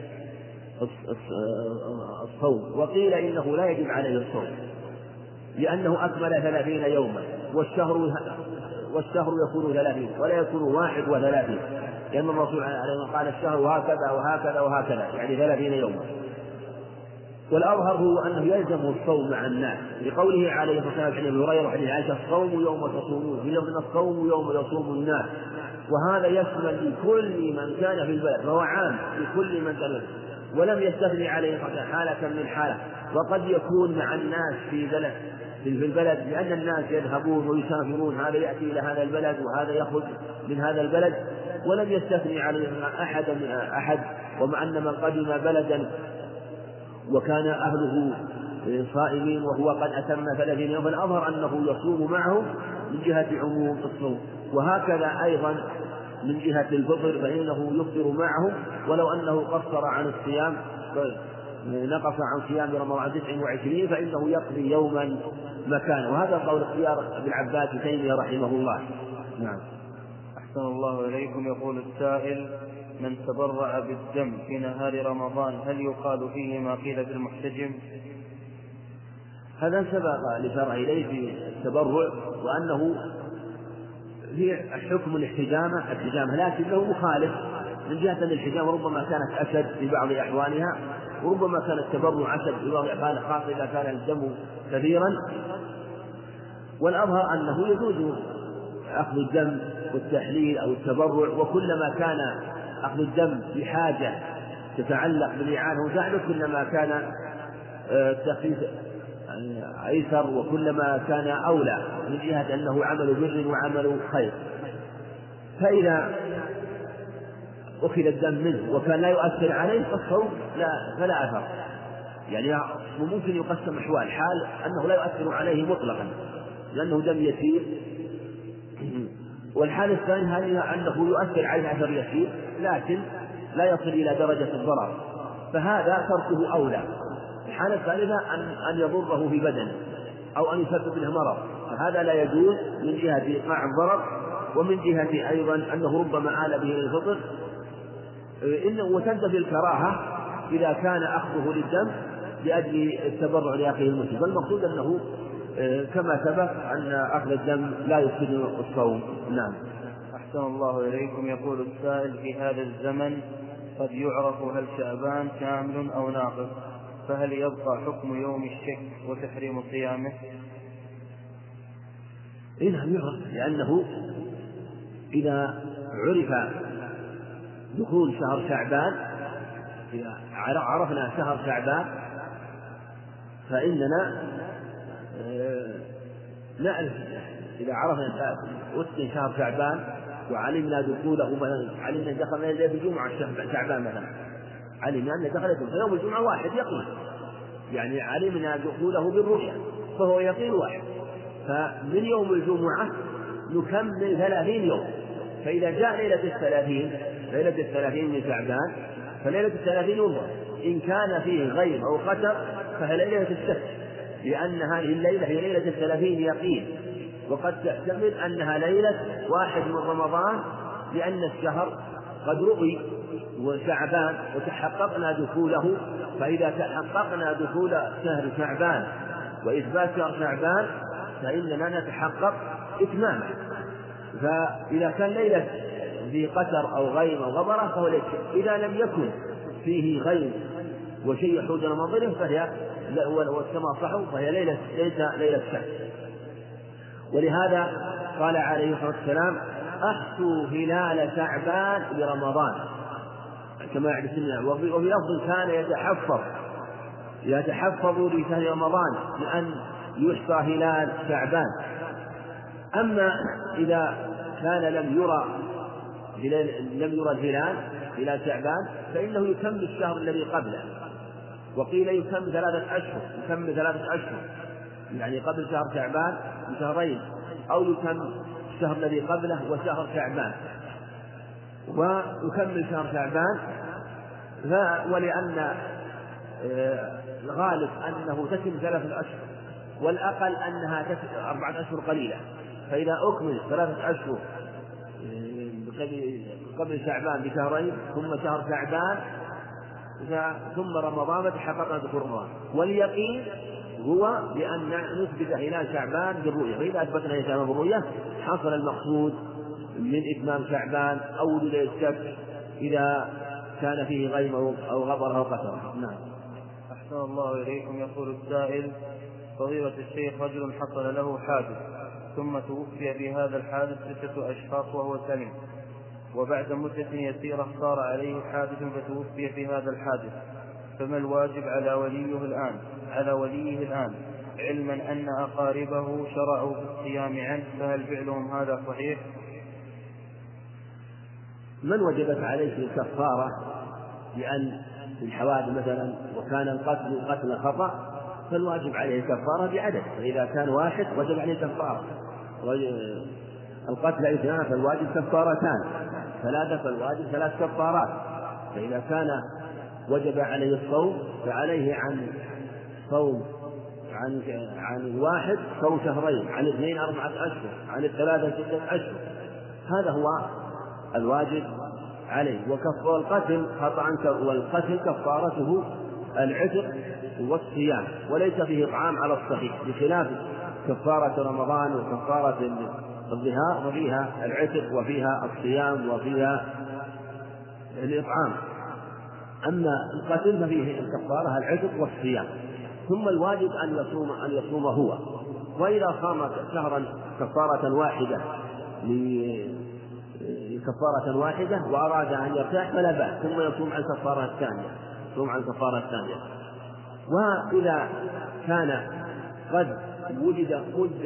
الصوم، وقيل إنه لا يجب عليه الصوم لأنه أكمل 30 يوما، والشهر يكون 30 ولا يكون 31، لأن الرسول عليه الصلاة قال الشهر هكذا وهكذا وهكذا، يعني 30 يوما. والأظهر هو أنه يلزم الصوم مع الناس لقوله عليه الصلاة والسلام عن أبي هريرة وحديث عائشة: الصوم يوم تصومون، في لفظ الصوم يوم يصوم الناس. وهذا يشمل لكل من كان في البلد، فهو عام لكل من كان، ولم يستثني عليه الصلاة والسلام حالة من حالة. وقد يكون مع الناس في البلد لأن الناس يذهبون ويسافرون، هذا يأتي إلى هذا البلد وهذا يخرج من هذا البلد، ولم يستثني عليه أحد. ومع أن من قدم بلدا وكان أهله صائمين وهو قد أتم 30 يوما فالأظهر أنه يصوم معهم من جهة عموم الصوم. وهكذا أيضا من جهة الفطر فإنه يفطر معهم ولو أنه قصر عن الصيام، نقص عن صيام رمضان 29 فإنه يقضي يوما مكانه. وهذا قول اختيار ابن عباس تيمية رحمه الله. نعم. أحسن الله إليكم. يقول السائل: من تبرع بالدم في نهار رمضان هل يقال فيه ما قيل في المحتجم؟ هذا سبق لشرع إليه في التبرع، وأنه في حكم الاحتجامة لكنه مخالف من جهة أن الحجامة ربما كانت أشد في بعض أحوالها، وربما كان التبرع أشد في بعض أحوالها، خاصة إذا كان الدم كثيرا. والأظهر أنه يجوز أخذ الدم والتحليل أو التبرع، وكلما كان أخذ الدم بحاجة تتعلق بالإعانة وساعده كلما كان التخفيف أيسر، وكلما كان أولى من جهة أنه عمل بر وعمل خير. فإذا أخذ الدم منه وكان لا يؤثر عليه فالصوم فلا أثر. يعني ممكن يقسم أحوال: حال أنه لا يؤثر عليه مطلقا لأنه دم يسير، والحال الثاني أنه يؤثر عليه أثر يسير لكن لا يصل إلى درجة الضرر، فهذا تركه أولى. الحالة الثالثة أن يضره في بدنه أو أن يسبب له مرض، فهذا لا يجوز من جهة إيقاع الضرر، ومن جهة أيضا أنه ربما آل به للفطر. وتنتفي الكراهة إذا كان أخذه للدم لأجل التبرع لأخيه المسلم. فالمقصود أنه كما سبق أن أخذ الدم لا يفسد الصوم. نعم. أحسن الله إليكم. يقول السائل: في هذا الزمن قد يعرف هل شعبان كامل أو ناقص، فهل يبقى حكم يوم الشك وتحريم صيامه؟ نعم يعرف، لأنه إذا عرف دخول شهر شعبان، إذا عرفنا شهر شعبان فإننا نعرف. إذا عرفنا وسط شهر شعبان وعلمنا دخوله، مثلا علمنا دخلنا ليلة الجمعة شعبان مثلا، علمنا أن دخلت يوم الجمعة واحد يقين، يعني علمنا دخوله بالرؤيا فهو يقين واحد، فمن يوم الجمعة نكمل 30 يوم. فإذا جاء ليلة 30 من شعبان فليلة 30 ينظر إن كان فيه غيب أو خطر فهي ليلة الشك، لأن هذه الليلة هي ليلة 30 يقين، وقد تحتمل أنها ليلة 1 من رمضان لأن الشهر قد رؤي وشعبان وتحققنا دخوله، فإذا تحققنا دخول شهر شعبان وإثبات شهر شعبان فإننا نتحقق إتمامه. فإذا كان ليلة في قتر أو غيم أو غبرة فهو ليلة، إذا لم يكن فيه غيم وشيء يحوج إلى منظره فهي والسماء صحو فهي ليلة شك. ولهذا قال عليه الصلاة والسلام: أحصوا هلال شعبان برمضان كما يعد السنة. وفي لفظ كان يتحفظ لشهر رمضان لأن يحصى هلال شعبان. أما إذا كان لم يرى الهلال هلال شعبان فإنه يكمل الشهر الذي قبله، وقيل يكمل 3 أشهر يعني قبل شهر شعبان بشهرين، أو يكمل الشهر الذي قبله وشهر شعبان ويكمل شهر شعبان. ولأن الغالب أنه تتم 3 أشهر والأقل أنها 4 أشهر قليلة، فإذا أكمل 3 أشهر قبل شعبان بشهرين ثم شهر شعبان ثم رمضان تحققنا دخول رمضان. واليقين هو بأن نثبت هلال شعبان بالرؤية، فإذا أثبتنا هلال شعبان بالرؤية حصل المقصود من إتمام شعبان أو وجود الشك إذا كان فيه غيم أو غبر أو قتر. نعم. أحسن الله إليكم. يقول السائل: فضيلة الشيخ، رجل حصل له حادث ثم توفي بهذا الحادث 6 أشخاص وهو سلم، وبعد مدة يسيرة صار عليه حادث فتوفي في هذا الحادث، فما الواجب على وليه الآن علما أن أقاربه شرعوا في الصيام عنه، فهل فعلهم هذا صحيح؟ من وجبت عليه الكفارة لأن في الحوادث مثلا وكان القتل قتل خطأ فالواجب عليه الكفارة بعدد، فإذا كان 1 وجب عليه كفارة، القتل 2 فالواجب كفارتان، 3 فالواجب 3 كفارات. فإذا كان وجب عليه الصوم فعليه عن صوم عن 1 صوم شهرين، عن 2 4 أشهر، عن 3 6 أشهر، هذا هو الواجب عليه. والقتل خطأ والقتل كفارته العتق والصيام وليس فيه إطعام على الصحيح، بخلاف كفارة رمضان وكفارة الظهار وفيها العتق وفيها الصيام وفيها الإطعام. أما القتل ففيه الكفارة العتق والصيام، ثم الواجب أن يصوم هو. وإذا صام شهرا كفارة واحدة وأراد أن يرتاح فلا بأس، ثم يصوم عن الكفارة الثانية. وإذا كان قد وجد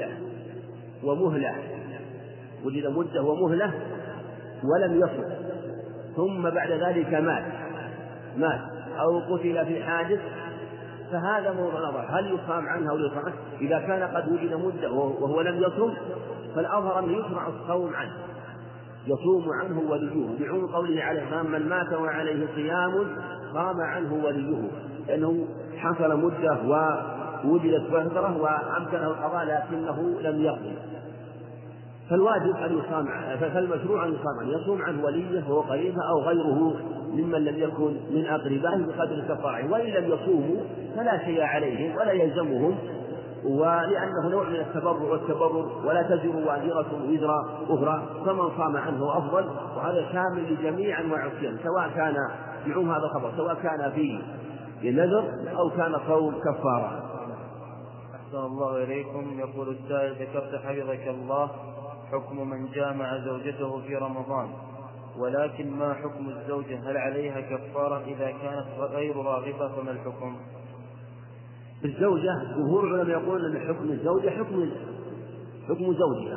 مدة ومهلة ولم يصم ثم بعد ذلك مات أو قتل في حادث فهذا موضوع نظر، هل يصام عنه أو لا يصام عنه؟ إذا كان قد وجد مدة وهو لم يصم فالأظهر أنه يشرع الصوم عنه، يصوم عنه وليه، بعموم قوله عليه: من مات وعليه صيام قام عنه وليه، لأنه حصل مدة ووجدت فترة وأمكنه القضاء لكنه لم يقضي، فالواجب أن يصام فالمشروع أن يصوم عنه وليه وهو قريبه أو غيره ممن لم يكن من أقربائه بقدر الكفارة. وإن لم يصوموا فلا شيء عليهم ولا يلزمهم، ولأنه نوع من التبرر ولا تزر وازرة وزر أخرى، فمن صام عنه أفضل. وهذا شامل لجميع أنواع الصيام سواء كان بعموم هذا الخبر سواء كان في نذر أو كان صوم كفارة. أحسن الله إليكم. يقول السائل: ذكرت حفظك الله حكم من جامع زوجته في رمضان، ولكن ما حكم الزوجة؟ هل عليها كفارة إذا كانت غير راغبة؟ فما الحكم؟ الزوجة جمهور العلماء يقول أن حكم الزوجة حكم زوجها،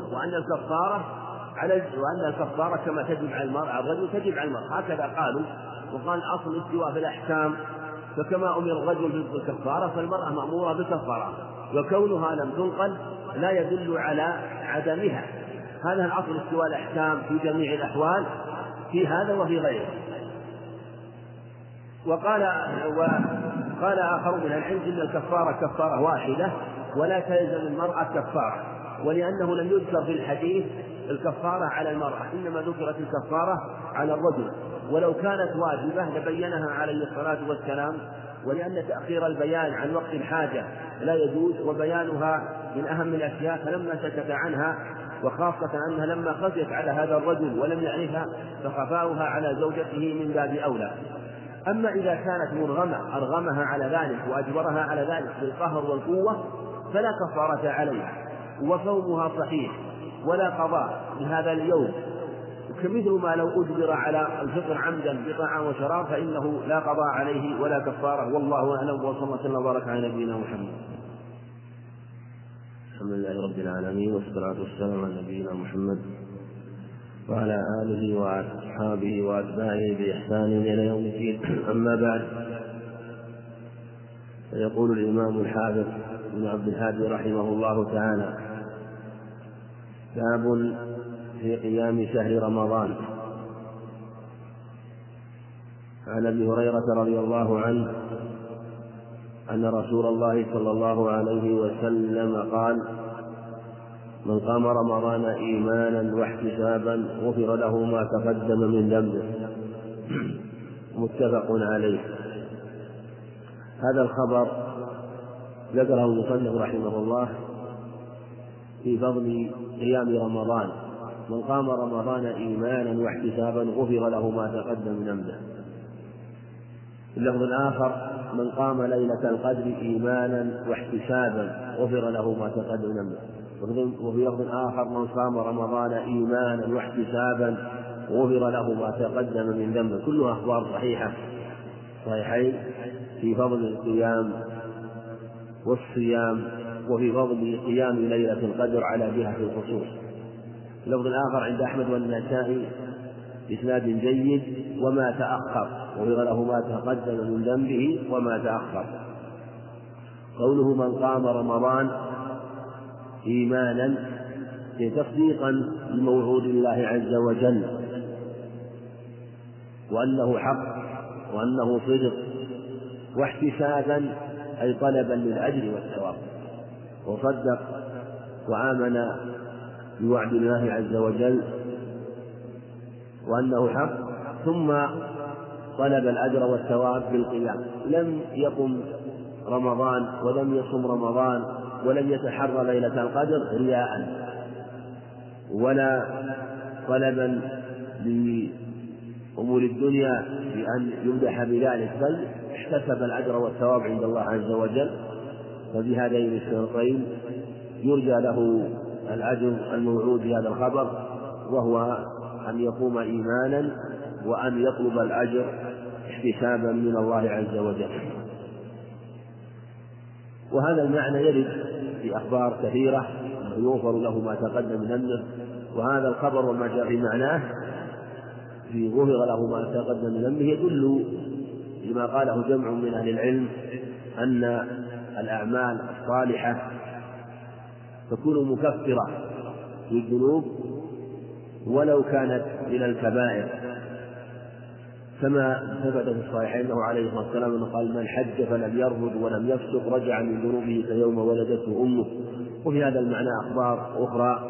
وأن الكفارة كما تجب على المرأة الرجل تجب على المرأة، هكذا قالوا. وقال أصل الاستواء في الأحكام، فكما أمر الرجل بالكفارة فالمرأة مأمورة بالكفارة، وكونها لم تنقل لا يدل على عدمها. هذا الأصل استواء الأحكام في جميع الأحوال في هذا وفي غيره. وقال آخر من العلم إن الكفارة كفارة واحدة ولا تلزم المرأة كفارة، ولأنه لم يذكر في الحديث الكفارة على المرأة، إنما ذكرت الكفارة على الرجل، ولو كانت واجبة لبينها عليه الصلاة والسلام، ولأن تأخير البيان عن وقت الحاجة لا يجوز، وبيانها من أهم الأشياء، فلما سكت عنها، وخاصة أنها لما خفيت على هذا الرجل ولم يعرفها فخفاؤها على زوجته من باب أولى. أما إذا كانت مرغمة أرغمها على ذلك وأجبرها على ذلك بالقهر والقوة فلا كفارة عليها، وصومها صحيح ولا قضاء لهذا اليوم، كمثل ما لو أجبر على الفطر عمدا بطعام وشراب فإنه لا قضاء عليه ولا كفارة. والله أعلم، وصلى الله وسلم وبارك على نبينا محمد. الحمد لله رب العالمين، والصلاة والسلام على نبينا محمد وعلى آله وأصحابه وأتباعه بإحسان إلى يوم الدين. أما بعد، فيقول الإمام الحافظ ابن عبد الهادي رحمه الله تعالى: باب في قيام شهر رمضان. عن أبي هريرة رضي الله عنه أن رسول الله صلى الله عليه وسلم قال: من قام رمضان إيمانا واحتسابا غفر له ما تقدم من ذنبه. متفق عليه. هذا الخبر ذكره المصنف رحمه الله في فضل قيام رمضان: من قام رمضان إيمانا واحتسابا غفر له ما تقدم من ذنبه. في اللفظ الآخر: من قام ليلة القدر إيمانا واحتسابا غفر له ما تقدم من ذنبه. وفي لفظ آخر: من صام رمضان إيمانا واحتسابا غفر له ما تقدم من ذنبه. كلها أخبار صحيحين في فضل القيام والصيام، وفي فضل قيام ليلة القدر على جهة الخصوص. اللفظ الآخر عند أحمد والنسائي بإسناد جيد: وما تأخر غفر له ما تقدم من ذنبه وما تأخر. قوله من قام رمضان إيمانا تصديقا بموعود الله عز وجل، وأنه حق وأنه صدق، واحتسابا أي طلبا للأجر والثواب، وصدق وآمن بوعد الله عز وجل وأنه حق، ثم طلب الأجر والثواب بالقيام. لم يقم رمضان ولم يصم رمضان ولم يتحرى ليلة القدر رياء ولا طلبا لأمور الدنيا بأن يمدح بذلك، بل احتسب الأجر والثواب عند الله عز وجل. فبهذين الشرطين يرجى له الأجر الموعود بهذا الخبر، وهو أن يقوم إيمانا وأن يطلب الأجر احتسابا من الله عز وجل. وهذا المعنى يرد في أخبار كثيرة يغفر له ما تقدم من ذنبه، وهذا الخبر وما جاء في معناه في غفر له ما تقدم من ذنبه يدل لما قاله جمع من أهل العلم أن الأعمال الصالحة تكون مكفرة للذنوب ولو كانت من الكبائر، كما ثبت في الصحيحين أنه عليه الصلاة والسلام قال: من حج فلم يرفث ولم يفسق رجع من ذنوبه كيوم ولدته أمه. وفي هذا المعنى أخبار أخرى،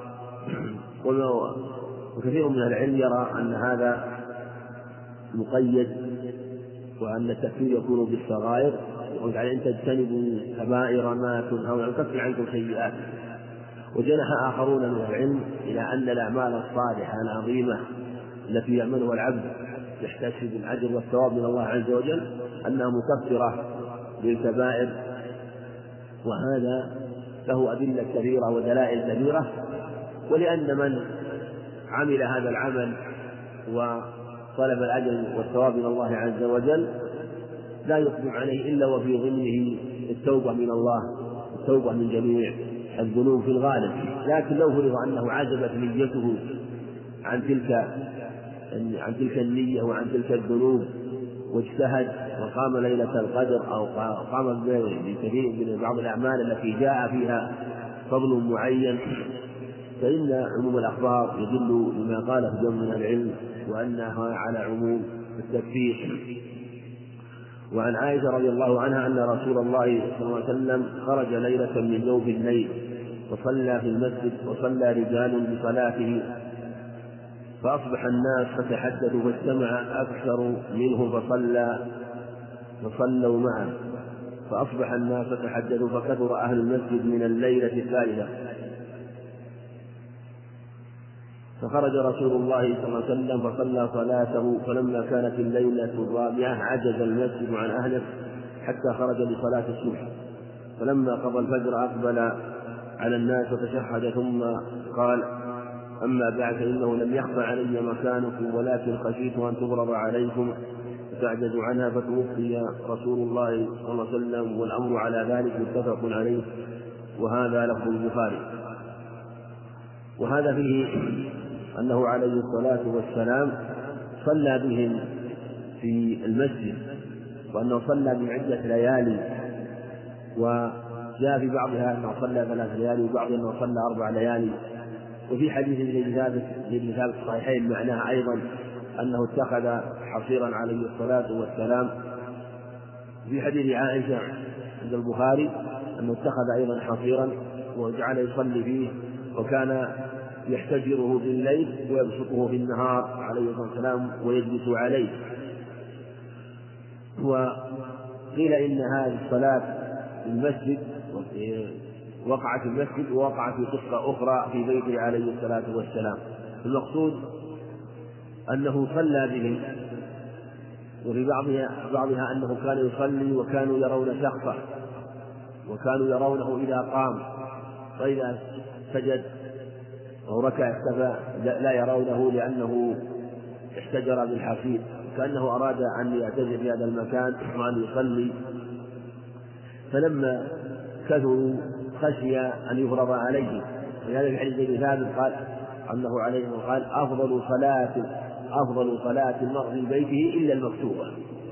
وكثير من العلم يرى أن هذا مقيد، وأن التكفير يكون بالصغائر، يقول تعالى: إن تجتنبوا كبائر ما تنهون عنه نكفر عنكم سيئات. وجنح آخرون من العلم إلى أن الأعمال الصالحة العظيمة التي يعملها العبد يحتسب الأجر والثواب من الله عز وجل أنها مكفرة للكبائر، وهذا له أدلة كثيرة ودلائل كثيرة. ولأن من عمل هذا العمل وطلب الأجر والثواب من الله عز وجل لا يقدم عليه إلا وفي ضمنه التوبة من الله، التوبة من جميع الذنوب في الغالب. لكن لو فرض أنه عزبت نيته عن تلك النية وعن تلك الذنوب واجتهد وقام ليلة القدر أو قام بكثير من بعض الأعمال التي جاء فيها فضل معين، فإن عموم الأخبار يدل لما قاله جمع من العلم وأنها على عموم التكفير. وعن عائشة رضي الله عنها أن رسول الله صلى الله عليه وسلم خرج ليلة من جوف الليل وصلى في المسجد وصلى رجال بصلاته، فأصبح الناس فتحدثوا فاجتمع أكثر منه فصلوا معه، فأصبح الناس فتحدثوا فكثر أهل المسجد من الليلة الثالثة، فخرج رسول الله صلى الله عليه وسلم فصلى صلاته، فلما كانت الليلة الرابعة عجز المسجد عن أهله حتى خرج لصلاة الصبح، فلما قضى الفجر أقبل على الناس وتشهد ثم قال: أما بعد فإنه لم يخفى علي مكانكم ولكن خشيت أن تغرب عليكم فتعجزوا عنها، فتوفي رسول الله صلى الله عليه وسلم والأمر على ذلك متفق عليه، وهذا لفظ البخاري. وهذا فيه أنه عليه الصلاة والسلام صلى بهم في المسجد، وأنه صلى من عدة ليالي، وجاء في بعضها أنه صلى 3 ليالي وبعضها أنه صلى 4 ليالي. وفي حديث ابن ثابت الصحيحين معناه أيضا أنه اتخذ حصيرا عليه الصلاة والسلام. في حديث عائشة عند البخاري أنه اتخذ أيضا حصيرا وجعل يصلي فيه، وكان يحتجره بالليل ويبسطه في النهار عليه الصلاة والسلام ويجلس عليه. وقيل إن هذه الصلاة في المسجد وقعت في المسجد ووقع في قصة أخرى في بيته عليه الصلاة والسلام. المقصود أنه صلى بهم، وفي بعضها أنه كان يصلي وكانوا يرون شخصه، وكانوا يرونه إذا قام، وإذا سجد أو ركع اختفى لا يرونه لأنه احتجر بالحصير، كأنه أراد أن يعتزل في هذا المكان وأن يصلي. فلما كثروا خشي أن يفرض عليه، ولهذا في حديث ابن ثابت قال أنه عليه قال: أفضل صلاة المرء في بيته إلا المكتوبة.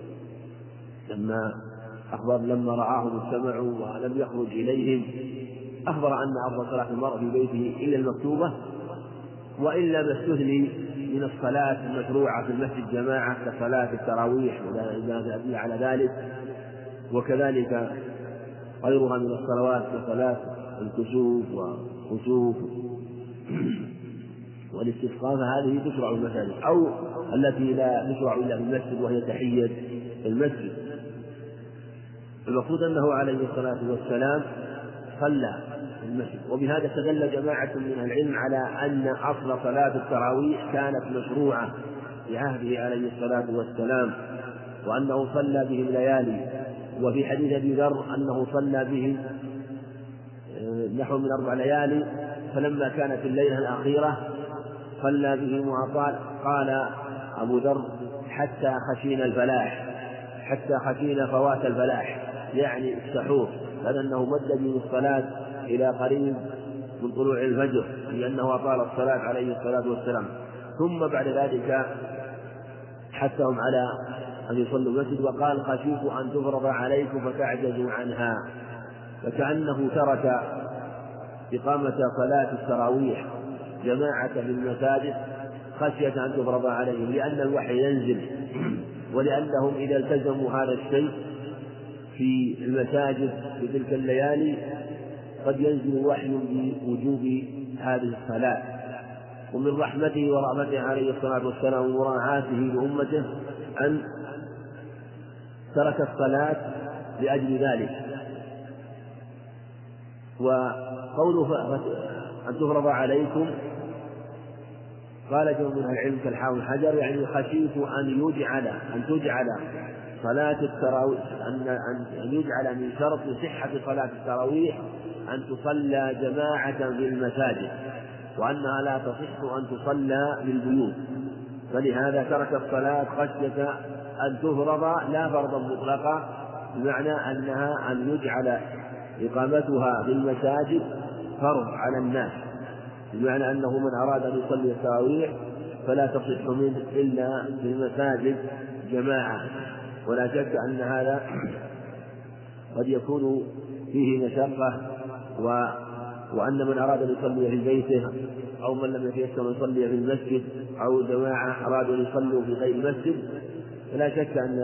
لما رآهم اجتمعوا ولم يخرج إليهم أخبر أن أفضل صلاة المرء في بيته إلا المكتوبة، وإلا ما استثني من الصلاة المشروعة في المسجد جماعة كصلاة التراويح وإذا أدل على ذلك، وكذلك غيرها من الصلوات كصلاة الكسوف وخسوف والاستسقاء، فهذه تشرع في المساجد، أو التي لا تشرع إلا في المسجد وهي تحية المسجد. المقصود أنه عليه الصلاة والسلام صلى في المسجد، وبهذا استدل جماعة من العلم على أن أصل صلاة التراويح كانت مشروعة في عهده عليه الصلاة والسلام، وأنه صلى بهم ليالي. وفي حديث أبي ذر أنه صلى بهم نحو من 4 ليالي، فلما كانت الليلة الأخيرة صلى بهم وأطال. قال أبو ذر: حتى خشينا فوات الفلاح، يعني السحور، لأنه مد بهم الصلاة إلى قريب من طلوع الفجر، لأنه أطال الصلاة عليه الصلاة والسلام. ثم بعد ذلك حثهم على أن يصلوا المسجد، وقال: خشيت أن تفرض عليكم فتعجزوا عنها، فكأنه ترك إقامة صلاة التراويح جماعة في المساجد خشية أن تفرض عليهم، لأن الوحي ينزل، ولأنهم إذا التزموا هذا الشيء في المساجد في تلك الليالي قد ينزل وحي بوجوب هذه الصلاة. ومن رحمته ورحمته عليه الصلاة والسلام ومراعاته لأمته أن ترك الصلاة لأجل ذلك. وقوله أن تفرض عليكم قال جمع من العلم كالحافظ بن حجر يعني خشيت أن تجعل صلاة التراويح أن يجعل من شرط صحة صلاة التراويح أن تصلى جماعة في المساجد، وأنها لا تصح أن تصلى بالبيوت، فلهذا ترك الصلاة خشية أن تفرض لا فرضا مطلقا، بمعنى أنها أن يجعل إقامتها في المساجد فرض على الناس، بمعنى أنه من أراد أن يصلي التراويح فلا تصح منه إلا في المساجد جماعة. ولا شك أن هذا قد يكون فيه مشقة، وأن من أراد أن يصلي في بيته أو من لم يتيسر أن يصلي في المسجد أو جماعة أرادوا أن يصلوا في غير المسجد فلا شك أن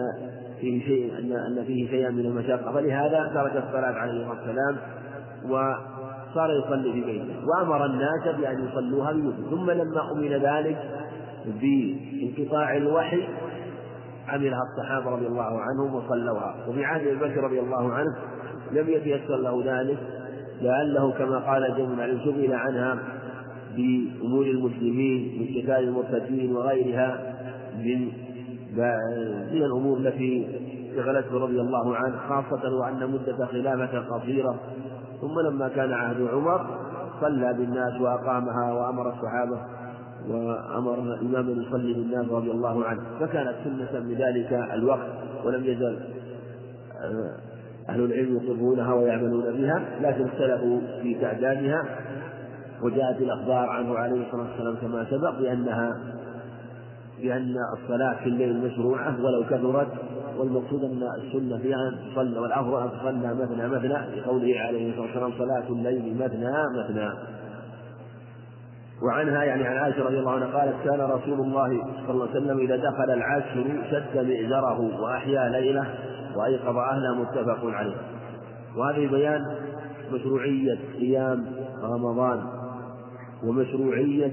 فيه شيئا من المشقة، فلهذا ترك الصلاة عليه الصلاة والسلام صار يصلي في بيته، وأمر الناس بأن يصلوها ببيوتهم. ثم لما أمن ذلك بانقطاع الوحي عملها الصحابة رضي الله عنهم وصلوها. وفي عهد أبي بكر رضي الله عنه لم يتيسر له ذلك، لعله كما قال جمع شغل عنها بأمور المسلمين من قتال المرتدين وغيرها من الأمور التي شغلته رضي الله عنه، خاصة وأن مدة خلافة قصيرة. ثم لما كان عهد عمر صلى بالناس وأقامها وأمر الصحابة وأمر الإمام أن يصلي بالناس رضي الله عنه، فكانت سنة بذلك الوقت، ولم يزل أهل العلم يقرونها ويعملون بها، لكن اختلفوا في تعدادها. وجاءت الأخبار عنه عليه الصلاة والسلام كما سبق بأن الصلاة في الليل مشروعة ولو كثرت، والمقصود أن السنة فيها أن تصلى، والأفضل أن تصلى مثنى مثنى، لقوله عليه الصلاة والسلام صلاة الليل مثنى مثنى. وعنها يعني عن عائشة رضي الله عنها قالت كان رسول الله صلى الله عليه وسلم إذا دخل العشر شد مئزره وأحيا ليله وأيقظ أهله، متفق عليه. وهذه بيان مشروعية قيام رمضان ومشروعية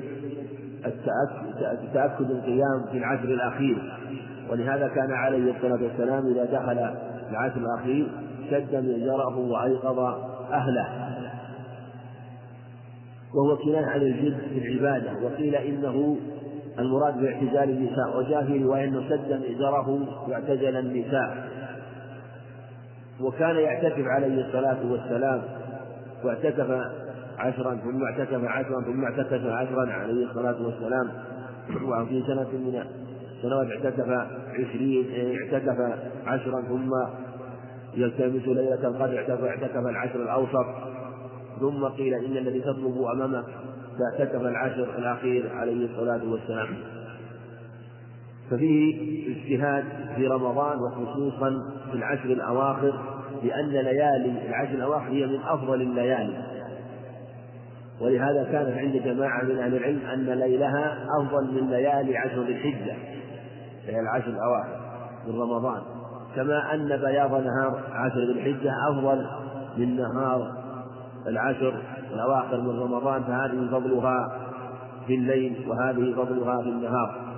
التأكد القيام في العشر الأخير. ولهذا كان عليه الصلاة والسلام إذا دخل العشر الأخير شد مئزره وأيقظ أهله، وهو كناية عن الجد في العبادة. وقيل إنه المراد باعتزال النساء، وجاء في رواية أنه شد مئزره واعتزل النساء. وكان يعتكف عليه الصلاة والسلام، واعتكف عشرا ثم اعتكف عشرا ثم اعتكف عشرا عليه الصلاة والسلام. وفي سنة من السنوات اعتكف عشرا ثم يلتمس ليلة القدر اعتكف العشر الأوسط. ثم قيل إن الذي تطلب أمامك فاعتكف العشر الأخير عليه الصلاة والسلام. ففيه اجتهاد في رمضان وخصوصا في العشر الأواخر، لأن ليالي العشر الأواخر هي من أفضل الليالي. ولهذا كانت عند جماعة من أهل العلم أن ليلها أفضل من ليالي عشر ذي الحجة، ليالي العشر الأواخر من رمضان، كما أن بياض نهار عشر ذي الحجة أفضل من نهار العشر الأواخر من رمضان. فهذه فضلها في الليل وهذه فضلها في النهار.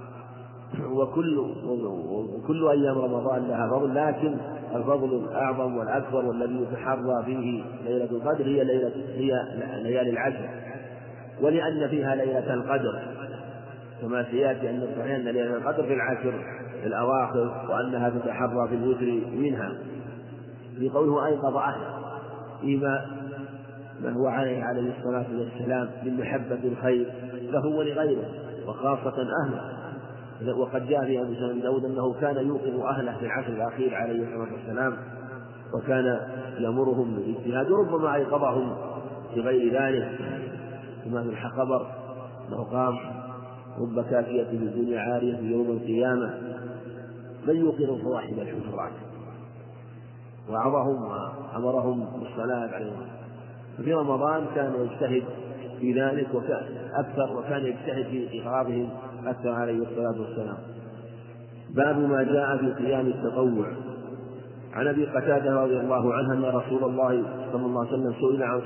وكل أيام رمضان لها فضل، لكن الفضل الأعظم والأكبر والذي يتحرى فيه ليلة القدر هي ليالي العشر، ولأن فيها ليلة القدر كما سيأتي أن الصحيح أن ليلة القدر في العشر الأواخر، وأنها تتحرى في الوتر منها. في قوله أيقظ أهله فيما ما هو عليه الصلاة والسلام من محبة الخير له ولغيره وخاصة أهله. وقد جاء في أبي سعيد داود أنه كان يوقظ أهله في العشر الأخير عليه الصلاة والسلام، وكان يأمرهم بالاجتهاد، وربما أيقظهم بغير ذلك، كما في الخبر أنه قام رب كافية في الدنيا عارية في يوم القيامة من يوقظ صواحب الحجرات، وعظهم وأمرهم بالصلاة عليهم. ففي رمضان كان يجتهد في ذلك وكان يجتهد في إيقاظهم أكثر عليه الصلاة والسلام. باب ما جاء في قيام التطوع. عن أبي قتادة رضي الله عنه أن رسول الله صلى الله عليه وسلم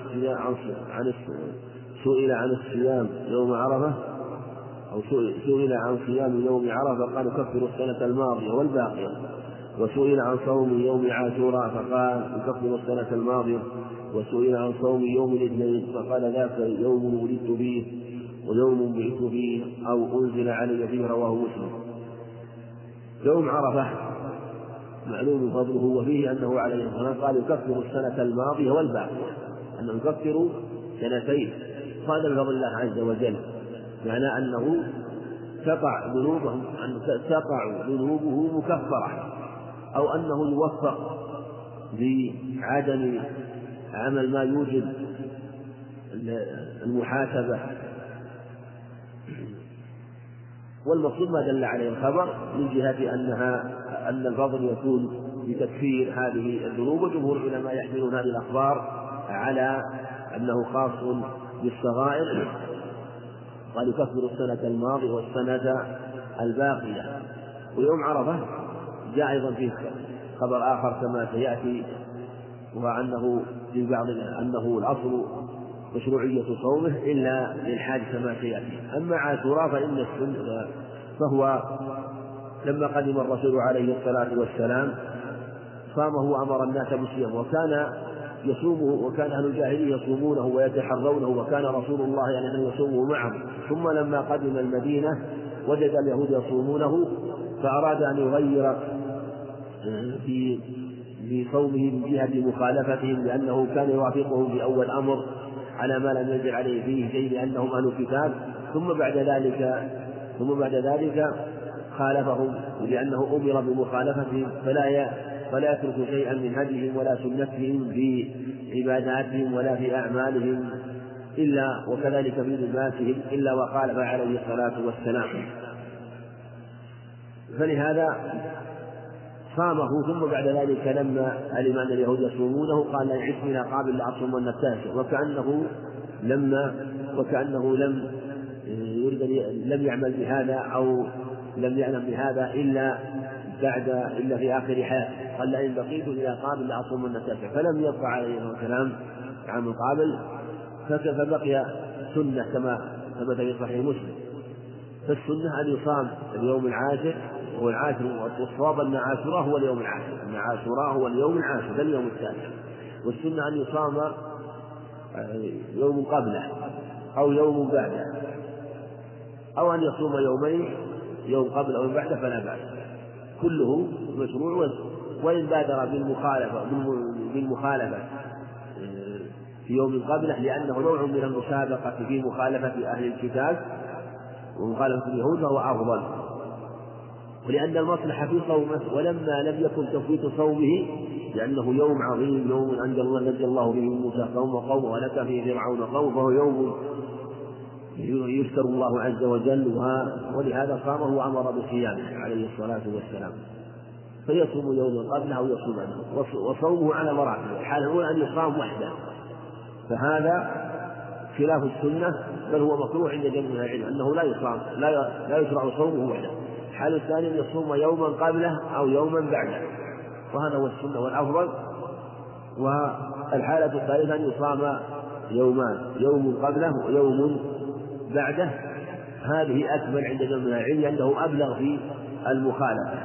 سئل عن الصيام يوم عرفة، أو سئل عن صيام يوم عرفة قال يكفر السنة الماضية والباقية، وسئل عن صوم يوم عاشوراء فقال يكفر السنة الماضية، وسئل عن صوم يوم الاثنين فقال ذاك يوم ولدت فيه ويوم بعثت فيه أو أنزل علي فيه، رواه مسلم. يوم عرفة معلوم فضله، وفيه أنه عليه الصلاة والسلام قال يكفر السنة الماضية والباقية، أنه يكفر سنتين، هذا من فضل الله عز وجل، معنى أنه تقع ذنوبه مكفرة، أو أنه يوفق بعدم عمل ما يوجب المحاسبة. والمقصود ما دل عليه الخبر من جهة أن الفضل يكون بتكفير هذه الذنوب. وجمهور العلماء يحملون هذه الأخبار على أنه خاص بالصغائر، قال يكفر السنة الماضية والسنة الباقية. ويوم عرفة جاء أيضا فيه خبر آخر كما سيأتي، وأنه في بعض أنه الأصل مشروعية صومه إلا للحاج كما سيأتي. أما عاشوراء فهو لما قدم الرسول عليه الصلاة والسلام صامه وأمر الناس بالصيام، وكان يصومه، وكان أهل الجاهلية يصومونه ويتحرونه، وكان رسول الله يعني يصومه معهم. ثم لما قدم المدينة وجد اليهود يصومونه فأراد أن يغير في صومه من جهة مخالفتهم، لأنه كان يوافقهم في أول أمر على ما لم ينزل عليه فيه شيء لأنهم أهل الكتاب، ثم بعد ذلك خالفهم لأنه أمر بمخالفتهم، فلا يترك شيئا من هديهم ولا سنتهم في عباداتهم ولا في أعمالهم إلا وكذلك في لباسهم إلا وخالف عليه الصلاة والسلام. فلهذا صامه. ثم بعد ذلك لما علم أن اليهود يصومونه قال لا يعيش منها قابل لأصومن التاسع، وكأنه لم يعمل بهذا أو لم يعلم بهذا إلا في آخر حياته، قال لئن بقيت إلى قابل لأصومن التاسع، فلم يبقى عليه السلام عام القابل، فبقي سنة كما ثبت في صحيح مسلم. فالسنة أن يصام اليوم العاشر، والصواب أن عاشوراء هو اليوم العاشر، لا اليوم التاسع. والسنة أن يصام يوم قبله أو يوم بعده، أو أن يصوم يومين، يوم قبل أو بعده فلا بأس، كله مشروع. وإن بادر بالمخالفة في يوم قبله لأنه نوع من المسابقة في مخالفة أهل الكتاب ومخالفة اليهود فهو أفضل، ولأن المصلحة في صومه، ولما لم يكن تفويت صومه لأنه يوم عظيم، يوم عند الله نجى الله به موسى قومه ولك فيه فرعون قومه، فهو يوم يذكر الله عز وجل، ولهذا صامه وأمر بصيامه عليه الصلاة والسلام. فيصوم يوما قبله أو يصوم عنه، وصومه على مراتب. الحال الأولى أن يصام وحده، فهذا خلاف السنة، بل هو مكروه عند جميع العلم أنه لا يشرع صومه وحده. الحال الثاني أن يصوم يوما قبله أو يوما بعده، وهذا هو السنة والأفضل. والحالة الثالثة أن يصام يومان، يوم قبله ويوم بعده، هذه أكمل عند جميع العلم لأنه أبلغ في المخالفة.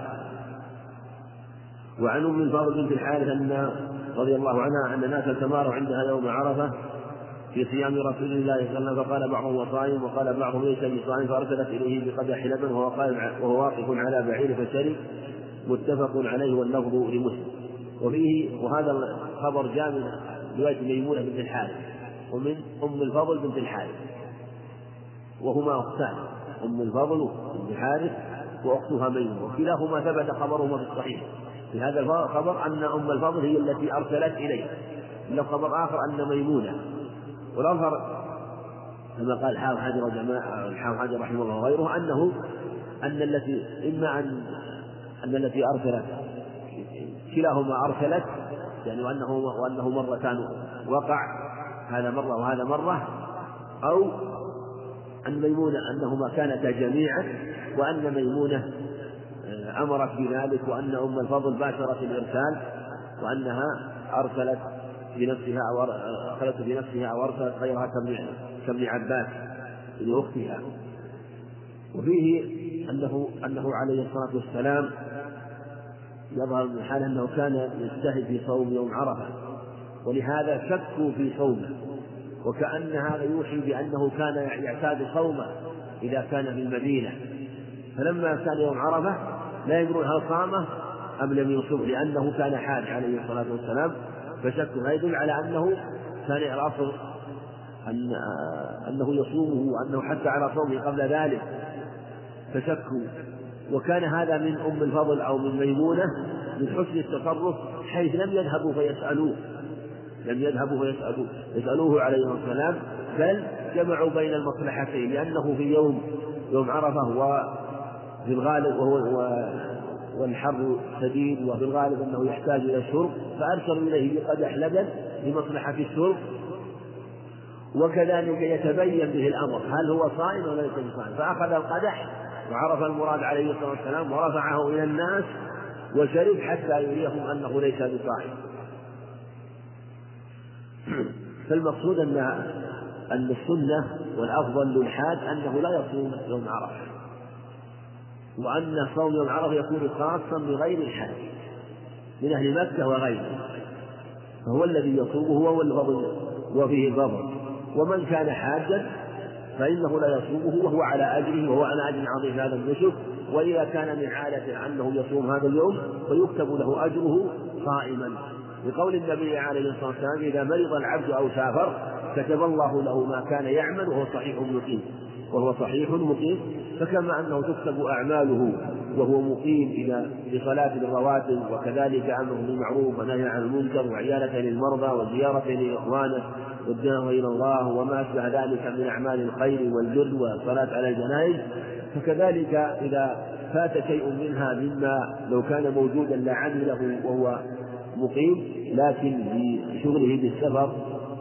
وعن أم الفضل بنت الحارث أن رضي الله عنها أن ناسا تماروا عندها يوم عرفة في صيام رسول الله صلى الله عليه وسلم، فقال بعضهم هو صائم وقال بعضهم ليس بصائم، فأرسلت إليه بقدح لبن وهو واقف على بعير فشرب، متفق عليه واللفظ لمسلم. وهذا الخبر جاء من رواية ميمونة بنت الحارث ومن أم الفضل بنت الحارث، وهما أختان، أم الفضل بنت الحارث وأختها ميمونة، وكلاهما ثبت خبرهما في الصحيح. في هذا الخبر أن أم الفضل هي التي أرسلت إليه، إلا خبر آخر أن ميمونة. والأظهر كما قال الحافظ حجر رحمه الله وغيره أن التي أرسلت كلاهما أرسلت، يعني وأنه مرتان وقع، هذا مرة وهذا مرة، أو أن ميمونة أنهما كانتا جميعا، وأن ميمونة أمرت بذلك، وأن أم الفضل باشرت الإرسال، وأنها أرسلت بنفسها أو أخذت بنفسها أو أرسلت غيرها كابن عباس ابن أختها. وفيه أنه عليه الصلاة والسلام يظهر من حال أنه كان يجتهد في صوم يوم عرفة، ولهذا شكوا في صومه، وكأن هذا يوحي بأنه كان يعتاد صومه إذا كان في المدينة، فلما كان يوم عرفة لا يدرون هل صامه أم لم يصوم، لأنه كان حاج عليه الصلاة والسلام، فشكوا. هذا يدل على أنه كان الأصل أنه يصومه، وأنه حتى على صومه قبل ذلك، فشكوا. وكان هذا من أم الفضل أو من ميمونة من حسن التصرف، حيث لم يذهبوا يسألوه عليه السلام، بل جمعوا بين المصلحتين، لأنه في يوم عرفة وفي الغالب والحر شديد، وفي الغالب أنه يحتاج إلى الشرب، فأرسلوا إليه بقدح لبن لمصلحة الشرب، وكذلك يتبين به الأمر هل هو صائم ولا ليس بصائم، فأخذ القدح وعرف المراد عليه الصلاة والسلام ورفعه إلى الناس وشرب حتى يريهم أنه ليس بصائم. فالمقصود أن السنة والأفضل للحاج أنه لا يصوم يوم عرفة، وأن صوم يوم عرفة يكون خاصا بغير الحاج من أهل مكة وغيره، فهو الذي يصومه هو الفضل وفيه الفضل. ومن كان حاجا فإنه لا يصومه وهو على أجره وهو على أجر عظيم هذا النسك. وإذا كان من عادة أنه يصوم هذا اليوم فيكتب له أجره صائما، لقول النبي عليه الصلاة والسلام: إذا مرض العبد أو سافر كتب الله له ما كان يعمل وهو صحيح مقيم. فكما أنه تكتب أعماله وهو مقيم إلى بصلاة الرواتب، وكذلك أمره بالمعروف ونهي عن المنكر وعيادة للمرضى وزيارة لإخوانه والدعوة إلى الله وما أشبه ذلك من أعمال الخير والبر والصلاة على الجنائز، فكذلك إذا فات شيء منها مما لو كان موجودا لعمله وهو مقيم لكن بشغله بالسفر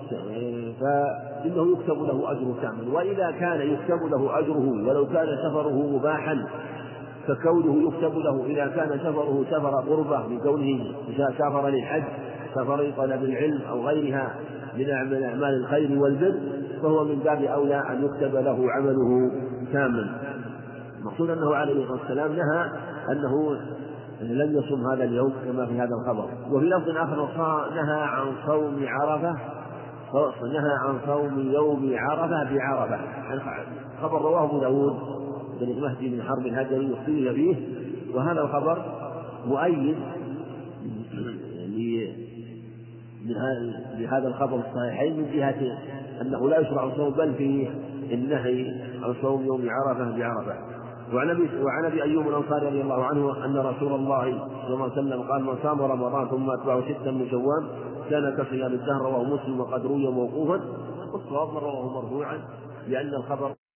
فإنه يكتب له أجر كامل. وإذا كان يكتب له أجره ولو كان سفره مباحا فكونه يكتب له إذا كان سفره سفر قربة من كونه سافر للحج، سفر لطلب العلم أو غيرها من أعمال الخير والبر، فهو من باب أولى أن يكتب له عمله كامل. المقصود أنه عليه الصلاة والسلام نهى أنه لم يصم هذا اليوم كما في هذا الخبر. وفي لفظ آخر نهى عن صوم عرفة، نهى عن صوم يوم عرفة بعرفة. خبر رواه أبو داود بن مهدي بن حرب الهجري واختلف فيه، وهذا الخبر مؤيد لهذا الخبر الصحيحين من جهة أنه لا يشرع الصوم بل فيه النهي عن صوم يوم عرفة بعرفة. وعن ابي ايوب الانصاري رضي الله عنه ان رسول الله صلى الله عليه وسلم قال: من صام رمضان ثم اتبعه 6 من شوال كان كصيام الدهر. رواه مسلم وقد روي موقوفا، والصواب من رواه مرفوعا لان الخبر